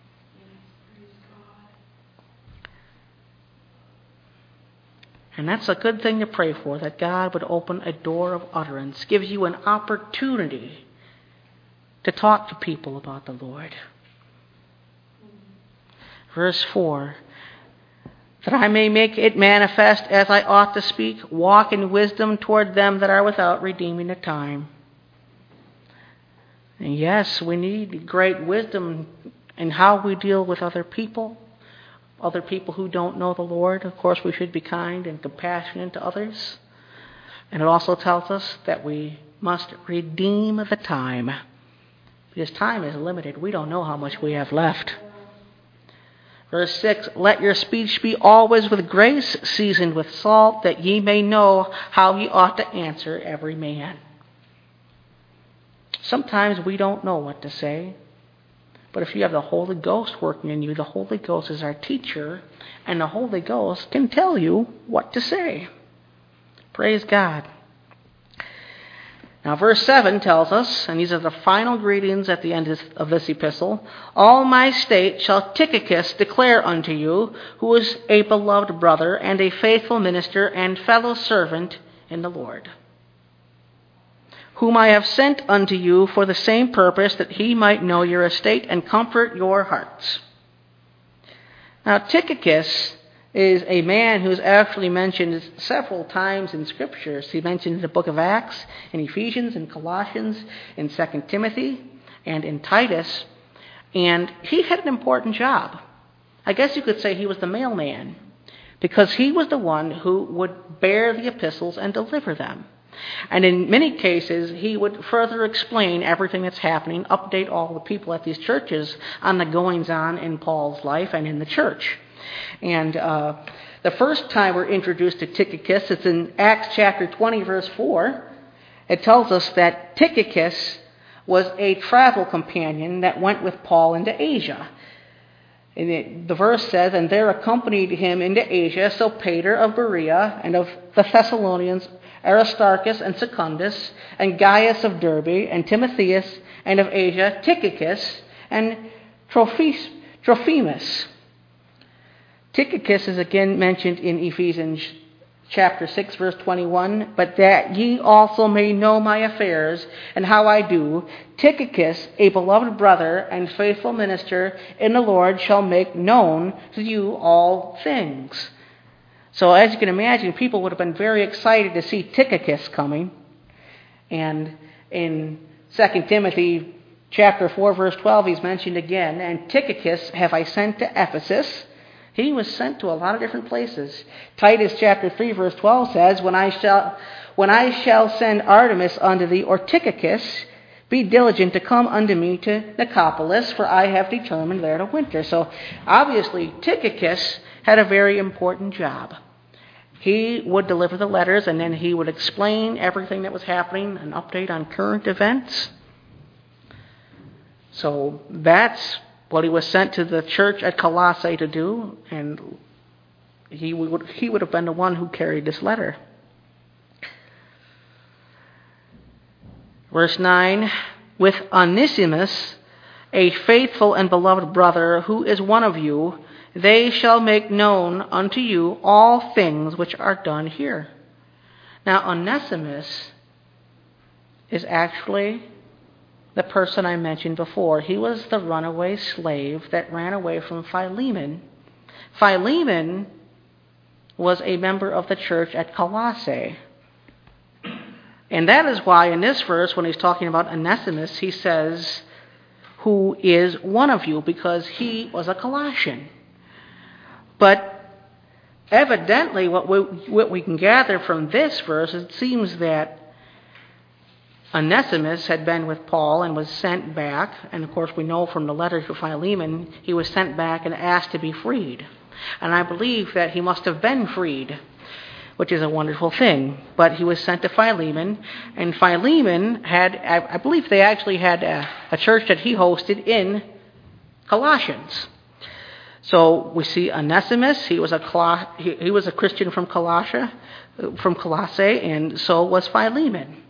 And that's a good thing to pray for, that God would open a door of utterance, gives you an opportunity to talk to people about the Lord. Verse four, that I may make it manifest as I ought to speak, walk in wisdom toward them that are without, redeeming the time. And yes, we need great wisdom in how we deal with other people. Other people who don't know the Lord. Of course, we should be kind and compassionate to others. And it also tells us that we must redeem the time. Because time is limited. We don't know how much we have left. Verse six, let your speech be always with grace, seasoned with salt, that ye may know how ye ought to answer every man. Sometimes we don't know what to say. But if you have the Holy Ghost working in you, the Holy Ghost is our teacher, and the Holy Ghost can tell you what to say. Praise God. Now, verse seven tells us, and these are the final greetings at the end of this epistle, all my state shall Tychicus declare unto you, who is a beloved brother and a faithful minister and fellow servant in the Lord, whom I have sent unto you for the same purpose, that he might know your estate and comfort your hearts. Now, Tychicus is a man who's actually mentioned several times in Scriptures. He mentioned in the book of Acts, in Ephesians, in Colossians, in Second Timothy, and in Titus. And he had an important job. I guess you could say he was the mailman, because he was the one who would bear the epistles and deliver them. And in many cases, he would further explain everything that's happening, update all the people at these churches on the goings-on in Paul's life and in the church. And uh, the first time we're introduced to Tychicus, it's in Acts chapter twenty, verse four. It tells us that Tychicus was a travel companion that went with Paul into Asia. And it, the verse says, and there accompanied him into Asia Sopater of Berea, and of the Thessalonians Aristarchus and Secundus, and Gaius of Derbe, and Timotheus, and of Asia Tychicus, and Trophes, Trophimus. Tychicus is again mentioned in Ephesians chapter six, verse twenty-one, but that ye also may know my affairs, and how I do, Tychicus, a beloved brother and faithful minister in the Lord, shall make known to you all things. So as you can imagine, people would have been very excited to see Tychicus coming. And in Second Timothy chapter four, verse twelve, he's mentioned again, and Tychicus have I sent to Ephesus. He was sent to a lot of different places. Titus chapter three, verse twelve says, When I shall when I shall send Artemis unto thee, or Tychicus, be diligent to come unto me to Nicopolis, for I have determined there to winter. So obviously Tychicus had a very important job. He would deliver the letters, and then he would explain everything that was happening, an update on current events. So that's what he was sent to the church at Colossae to do, and he would, he would have been the one who carried this letter. Verse nine, with Onesimus, a faithful and beloved brother, who is one of you, they shall make known unto you all things which are done here. Now, Onesimus is actually the person I mentioned before. He was the runaway slave that ran away from Philemon. Philemon was a member of the church at Colossae. And that is why in this verse, when he's talking about Onesimus, he says, who is one of you, because he was a Colossian. But evidently, what we, what we can gather from this verse, it seems that Onesimus had been with Paul and was sent back. And of course, we know from the letter to Philemon, he was sent back and asked to be freed. And I believe that he must have been freed, which is a wonderful thing. But he was sent to Philemon, and Philemon had, I believe they actually had a, a church that he hosted in Colossians. So we see Onesimus, he was a he, he was a Christian from Colossae, from Colossae, and so was Philemon.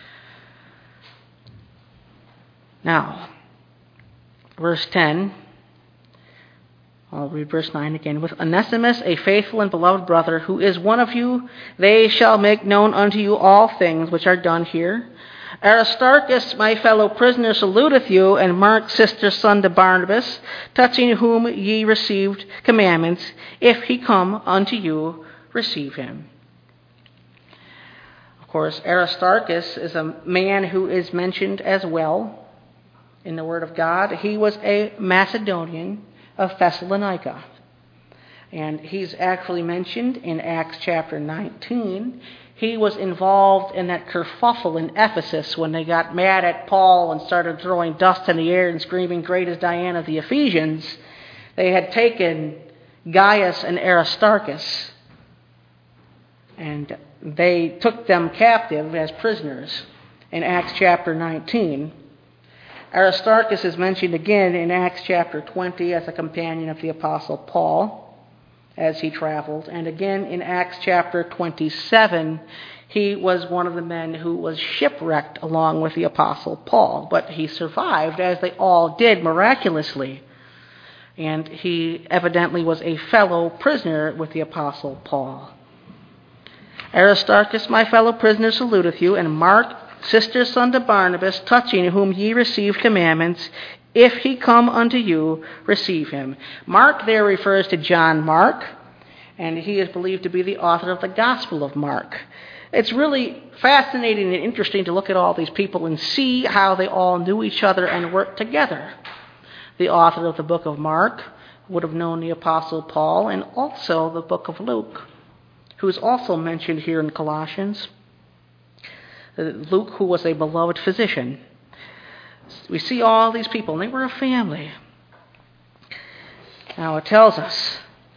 Now, verse ten, I'll read verse nine again. With Onesimus, a faithful and beloved brother, who is one of you, they shall make known unto you all things which are done here. Aristarchus, my fellow prisoner, saluteth you, and Mark, sister's son to Barnabas, touching whom ye received commandments. If he come unto you, receive him. Of course, Aristarchus is a man who is mentioned as well in the Word of God. He was a Macedonian of Thessalonica. And he's actually mentioned in Acts chapter nineteen. He was involved in that kerfuffle in Ephesus when they got mad at Paul and started throwing dust in the air and screaming, "Great is Diana of the Ephesians." They had taken Gaius and Aristarchus, and they took them captive as prisoners in Acts chapter nineteen. Aristarchus is mentioned again in Acts chapter twenty as a companion of the Apostle Paul as he traveled. And again in Acts chapter twenty-seven, he was one of the men who was shipwrecked along with the Apostle Paul. But he survived, as they all did, miraculously. And he evidently was a fellow prisoner with the Apostle Paul. Aristarchus, my fellow prisoner, saluteth you, and Mark, sister's son to Barnabas, touching whom ye received commandments. If he come unto you, receive him. Mark there refers to John Mark, and he is believed to be the author of the Gospel of Mark. It's really fascinating and interesting to look at all these people and see how they all knew each other and worked together. The author of the book of Mark would have known the Apostle Paul, and also the book of Luke, who is also mentioned here in Colossians. Luke, who was a beloved physician. We see all these people, and they were a family. Now it tells us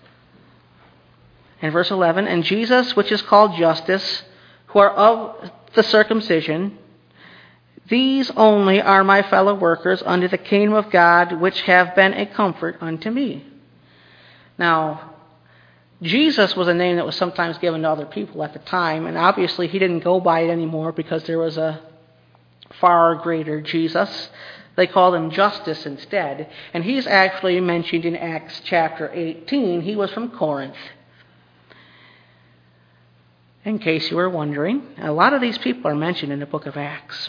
in verse eleven, and Jesus, which is called Justus, who are of the circumcision, these only are my fellow workers under the kingdom of God, which have been a comfort unto me. Now, Jesus was a name that was sometimes given to other people at the time, and obviously he didn't go by it anymore because there was a far greater Jesus. They called him Justus instead, and he's actually mentioned in Acts chapter eighteen. He was from Corinth. In case you were wondering, a lot of these people are mentioned in the book of Acts.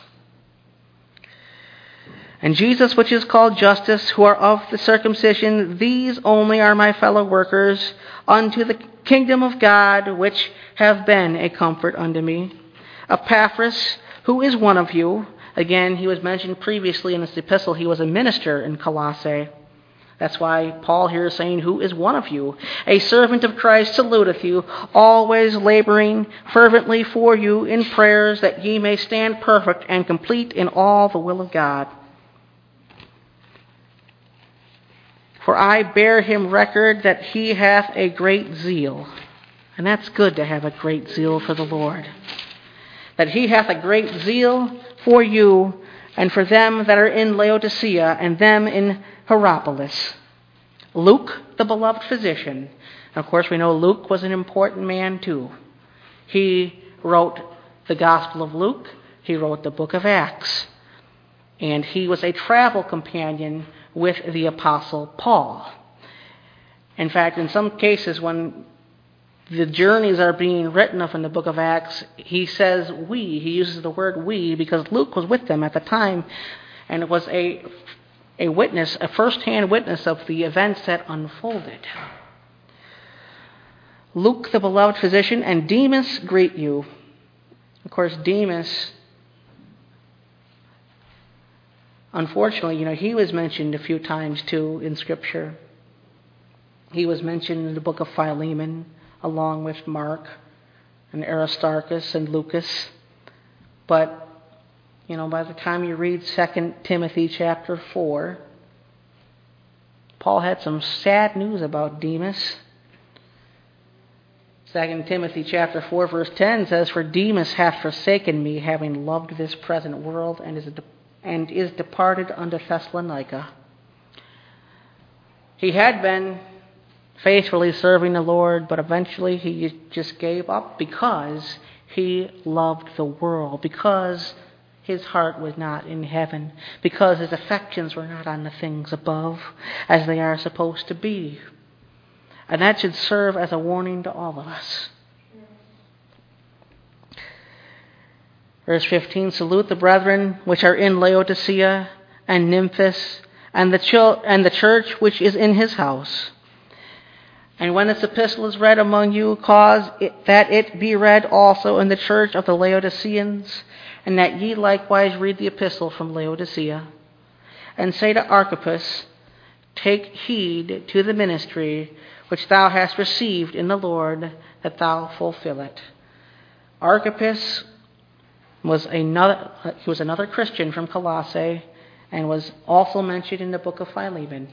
And Jesus, which is called Justus, who are of the circumcision, these only are my fellow workers unto the kingdom of God, which have been a comfort unto me. Epaphras, who is one of you. Again, he was mentioned previously in this epistle. He was a minister in Colossae. That's why Paul here is saying, who is one of you? A servant of Christ saluteth you, always laboring fervently for you in prayers, that ye may stand perfect and complete in all the will of God. For I bear him record that he hath a great zeal. And that's good to have a great zeal for the Lord. That he hath a great zeal for you and for them that are in Laodicea and them in Hierapolis. Luke, the beloved physician. And of course, we know Luke was an important man too. He wrote the Gospel of Luke. He wrote the book of Acts. And he was a travel companion with the Apostle Paul. In fact, in some cases, when the journeys are being written of in the book of Acts, he says we. He uses the word we because Luke was with them at the time, and it was a, a witness, a first-hand witness of the events that unfolded. Luke, the beloved physician, and Demas greet you. Of course, Demas, unfortunately, you know, he was mentioned a few times too in Scripture. He was mentioned in the book of Philemon, along with Mark and Aristarchus and Lucas. But, you know, by the time you read Second Timothy chapter four, Paul had some sad news about Demas. Second Timothy chapter four verse ten says, for Demas hath forsaken me, having loved this present world, and is de- and is departed unto Thessalonica. He had been faithfully serving the Lord, but eventually he just gave up because he loved the world, because his heart was not in heaven, because his affections were not on the things above as they are supposed to be. And that should serve as a warning to all of us. Verse fifteen, salute the brethren which are in Laodicea and Nymphas and the, chil- and the church which is in his house. And when this epistle is read among you, cause it, that it be read also in the church of the Laodiceans, and that ye likewise read the epistle from Laodicea. And say to Archippus, take heed to the ministry which thou hast received in the Lord, that thou fulfill it. Archippus was another, he was another Christian from Colossae, and was also mentioned in the book of Philemon.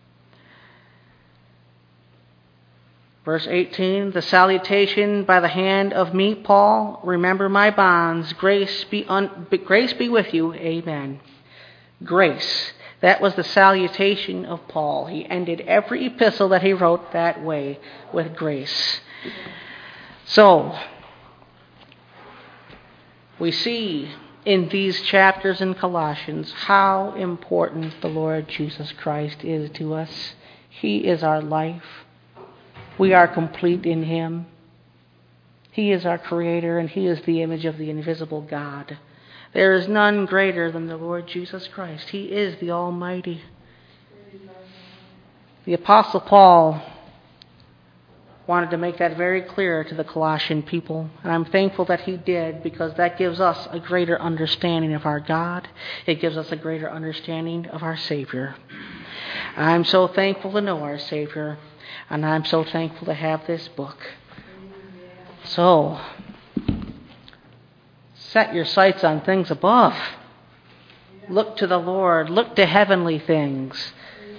Verse eighteen, the salutation by the hand of me, Paul. Remember my bonds. Grace be, un, grace be with you. Amen. Grace. That was the salutation of Paul. He ended every epistle that he wrote that way, with grace. So, we see in these chapters in Colossians how important the Lord Jesus Christ is to us. He is our life. We are complete in Him. He is our Creator, and He is the image of the invisible God. There is none greater than the Lord Jesus Christ. He is the Almighty. The Apostle Paul wanted to make that very clear to the Colossian people, and I'm thankful that he did, because that gives us a greater understanding of our God. It gives us a greater understanding of our Savior. I'm so thankful to know our Savior, and I'm so thankful to have this book. So, set your sights on things above. Look to the Lord. Look to heavenly things.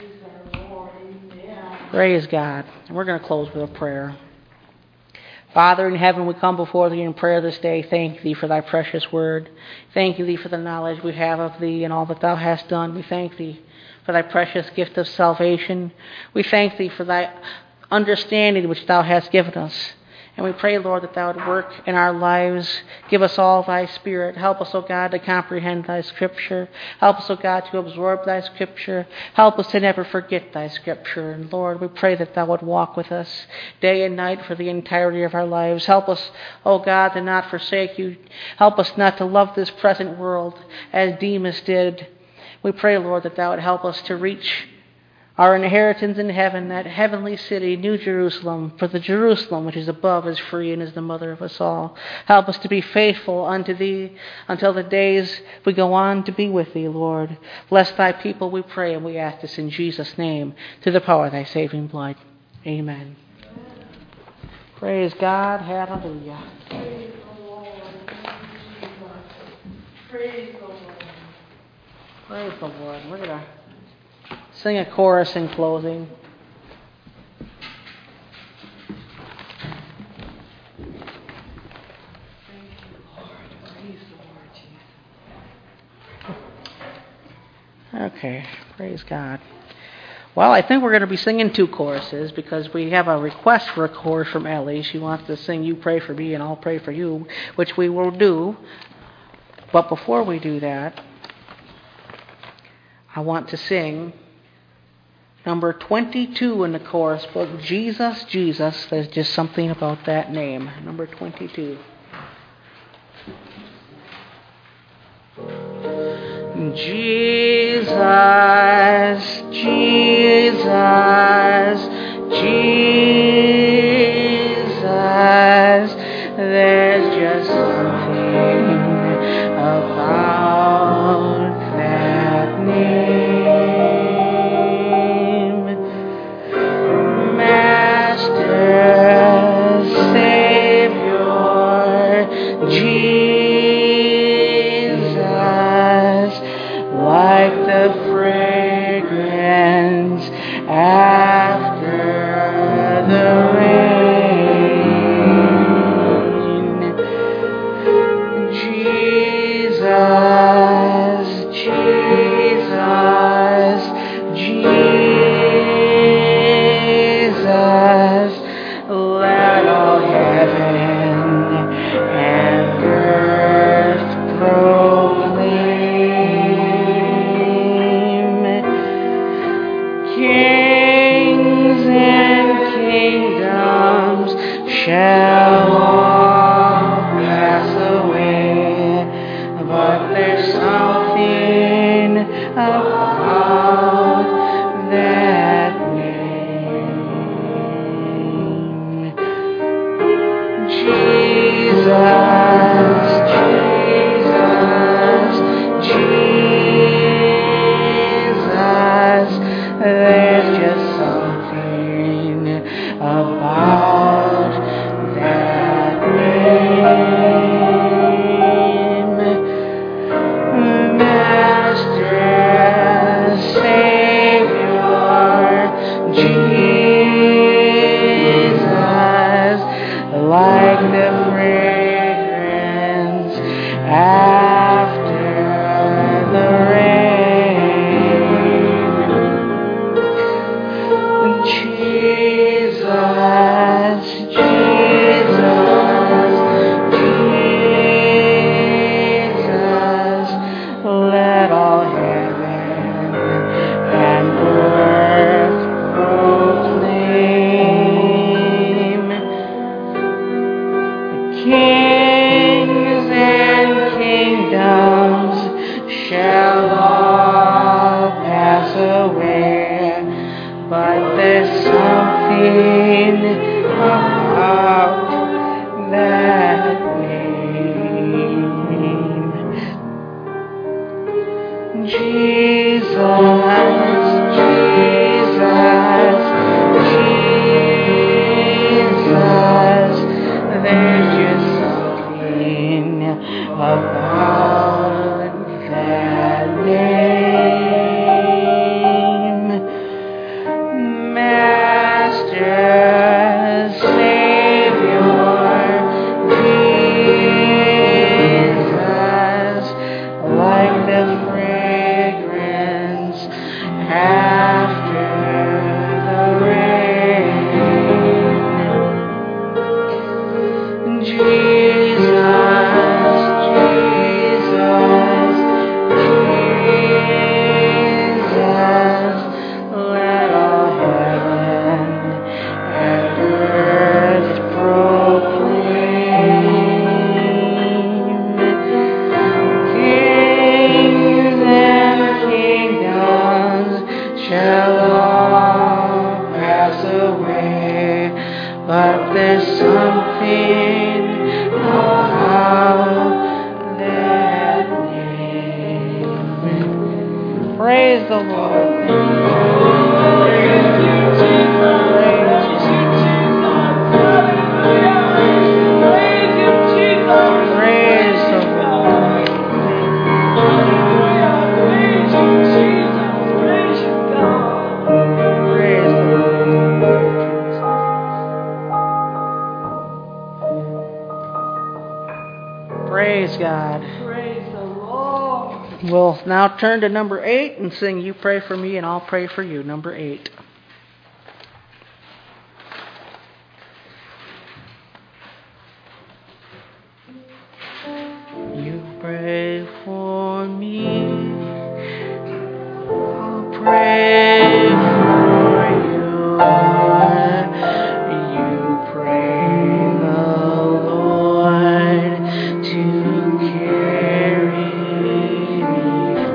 Praise God. And we're going to close with a prayer. Father in heaven, we come before Thee in prayer this day. Thank Thee for Thy precious word. Thank Thee for the knowledge we have of Thee and all that Thou hast done. We thank Thee for Thy precious gift of salvation. We thank Thee for Thy understanding which Thou hast given us. And we pray, Lord, that Thou would work in our lives. Give us all Thy Spirit. Help us, O God, to comprehend Thy Scripture. Help us, O God, to absorb Thy Scripture. Help us to never forget Thy Scripture. And Lord, we pray that Thou would walk with us day and night for the entirety of our lives. Help us, O God, to not forsake You. Help us not to love this present world as Demas did. We pray, Lord, that Thou would help us to reach our inheritance in heaven, that heavenly city, New Jerusalem, for the Jerusalem which is above is free and is the mother of us all. Help us to be faithful unto Thee until the days we go on to be with Thee, Lord. Bless Thy people, we pray, and we ask this in Jesus' name, through the power of Thy saving blood. Amen. Praise God. Hallelujah. Praise the Lord. Praise the Lord. Praise the Lord. We're going to sing a chorus in closing. Okay, praise God. Well, I think we're going to be singing two choruses because we have a request for a chorus from Ellie. She wants to sing You Pray For Me and I'll Pray For You, which we will do. But before we do that, I want to sing number twenty-two in the chorus book, Jesus, Jesus. There's just something about that name. Number twenty-two. Jesus, Jesus, Jesus. There's just something about that name. Kings and kingdoms shall all pass away, but there's something about that name. Jesus, Jesus, Jesus, there's just something about that name. Master, Savior, Jesus, like the fragrance after the rain. Jesus, Jesus, Jesus, let all heaven and earth proclaim. Kings and kingdoms shall all pass away, but there's something about that name. Praise the Lord. Praise the Lord. Praise the Lord. Praise God. Praise the Lord. We'll now turn to number eight and sing You Pray For Me and I'll Pray For You. Number eight. You pray for me, I'll pray for you. You pray the Lord to carry me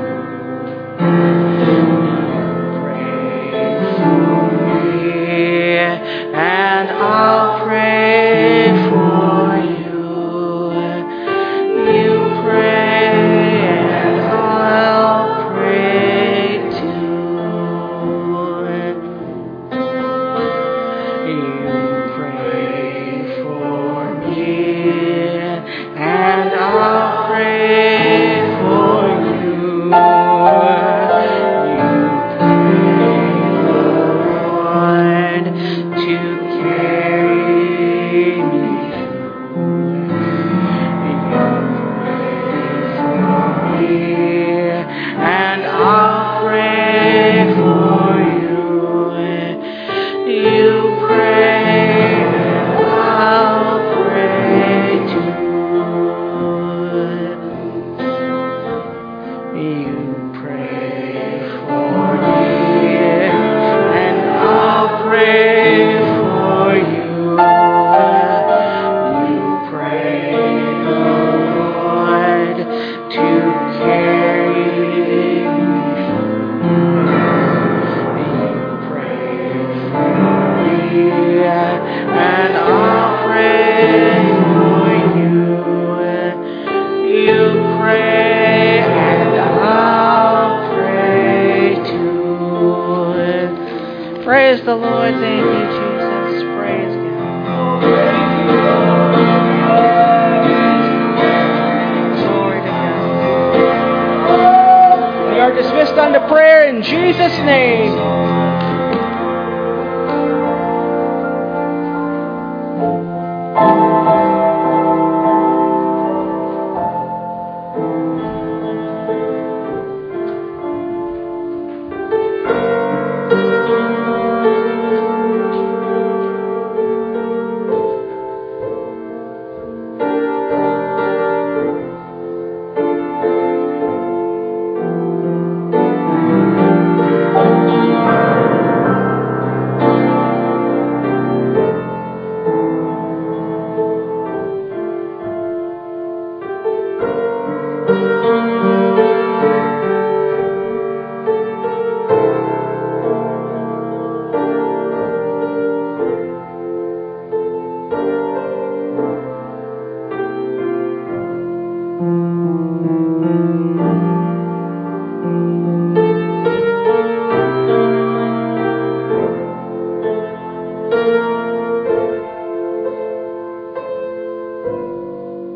through. Pray for me, and I'll pray for you. You pray and I'll pray too. You pray for me and I'll pray for you. You pray the Lord to carry me through. And I'll pray for you. You pray and I'll pray too. You pray for me and I'll pray for you. You pray the Lord to carry me through. You pray for me, and I'll pray for you. You pray, and I'll pray too. Praise the Lord. Thank you, Jesus. Praise God. Glory to God. We are dismissed unto prayer in Jesus' name.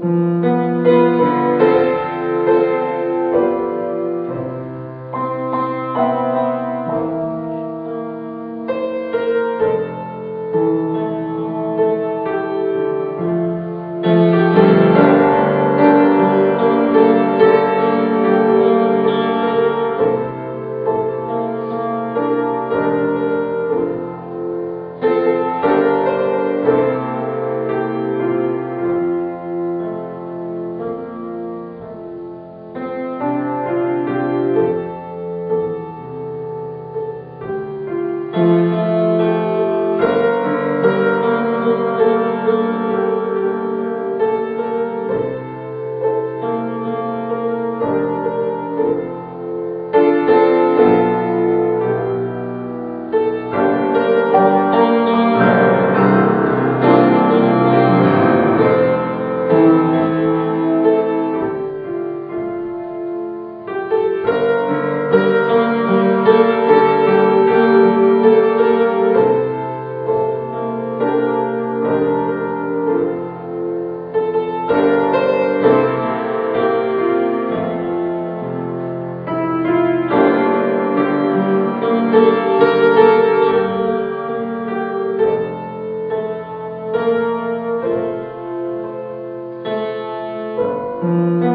Thank you.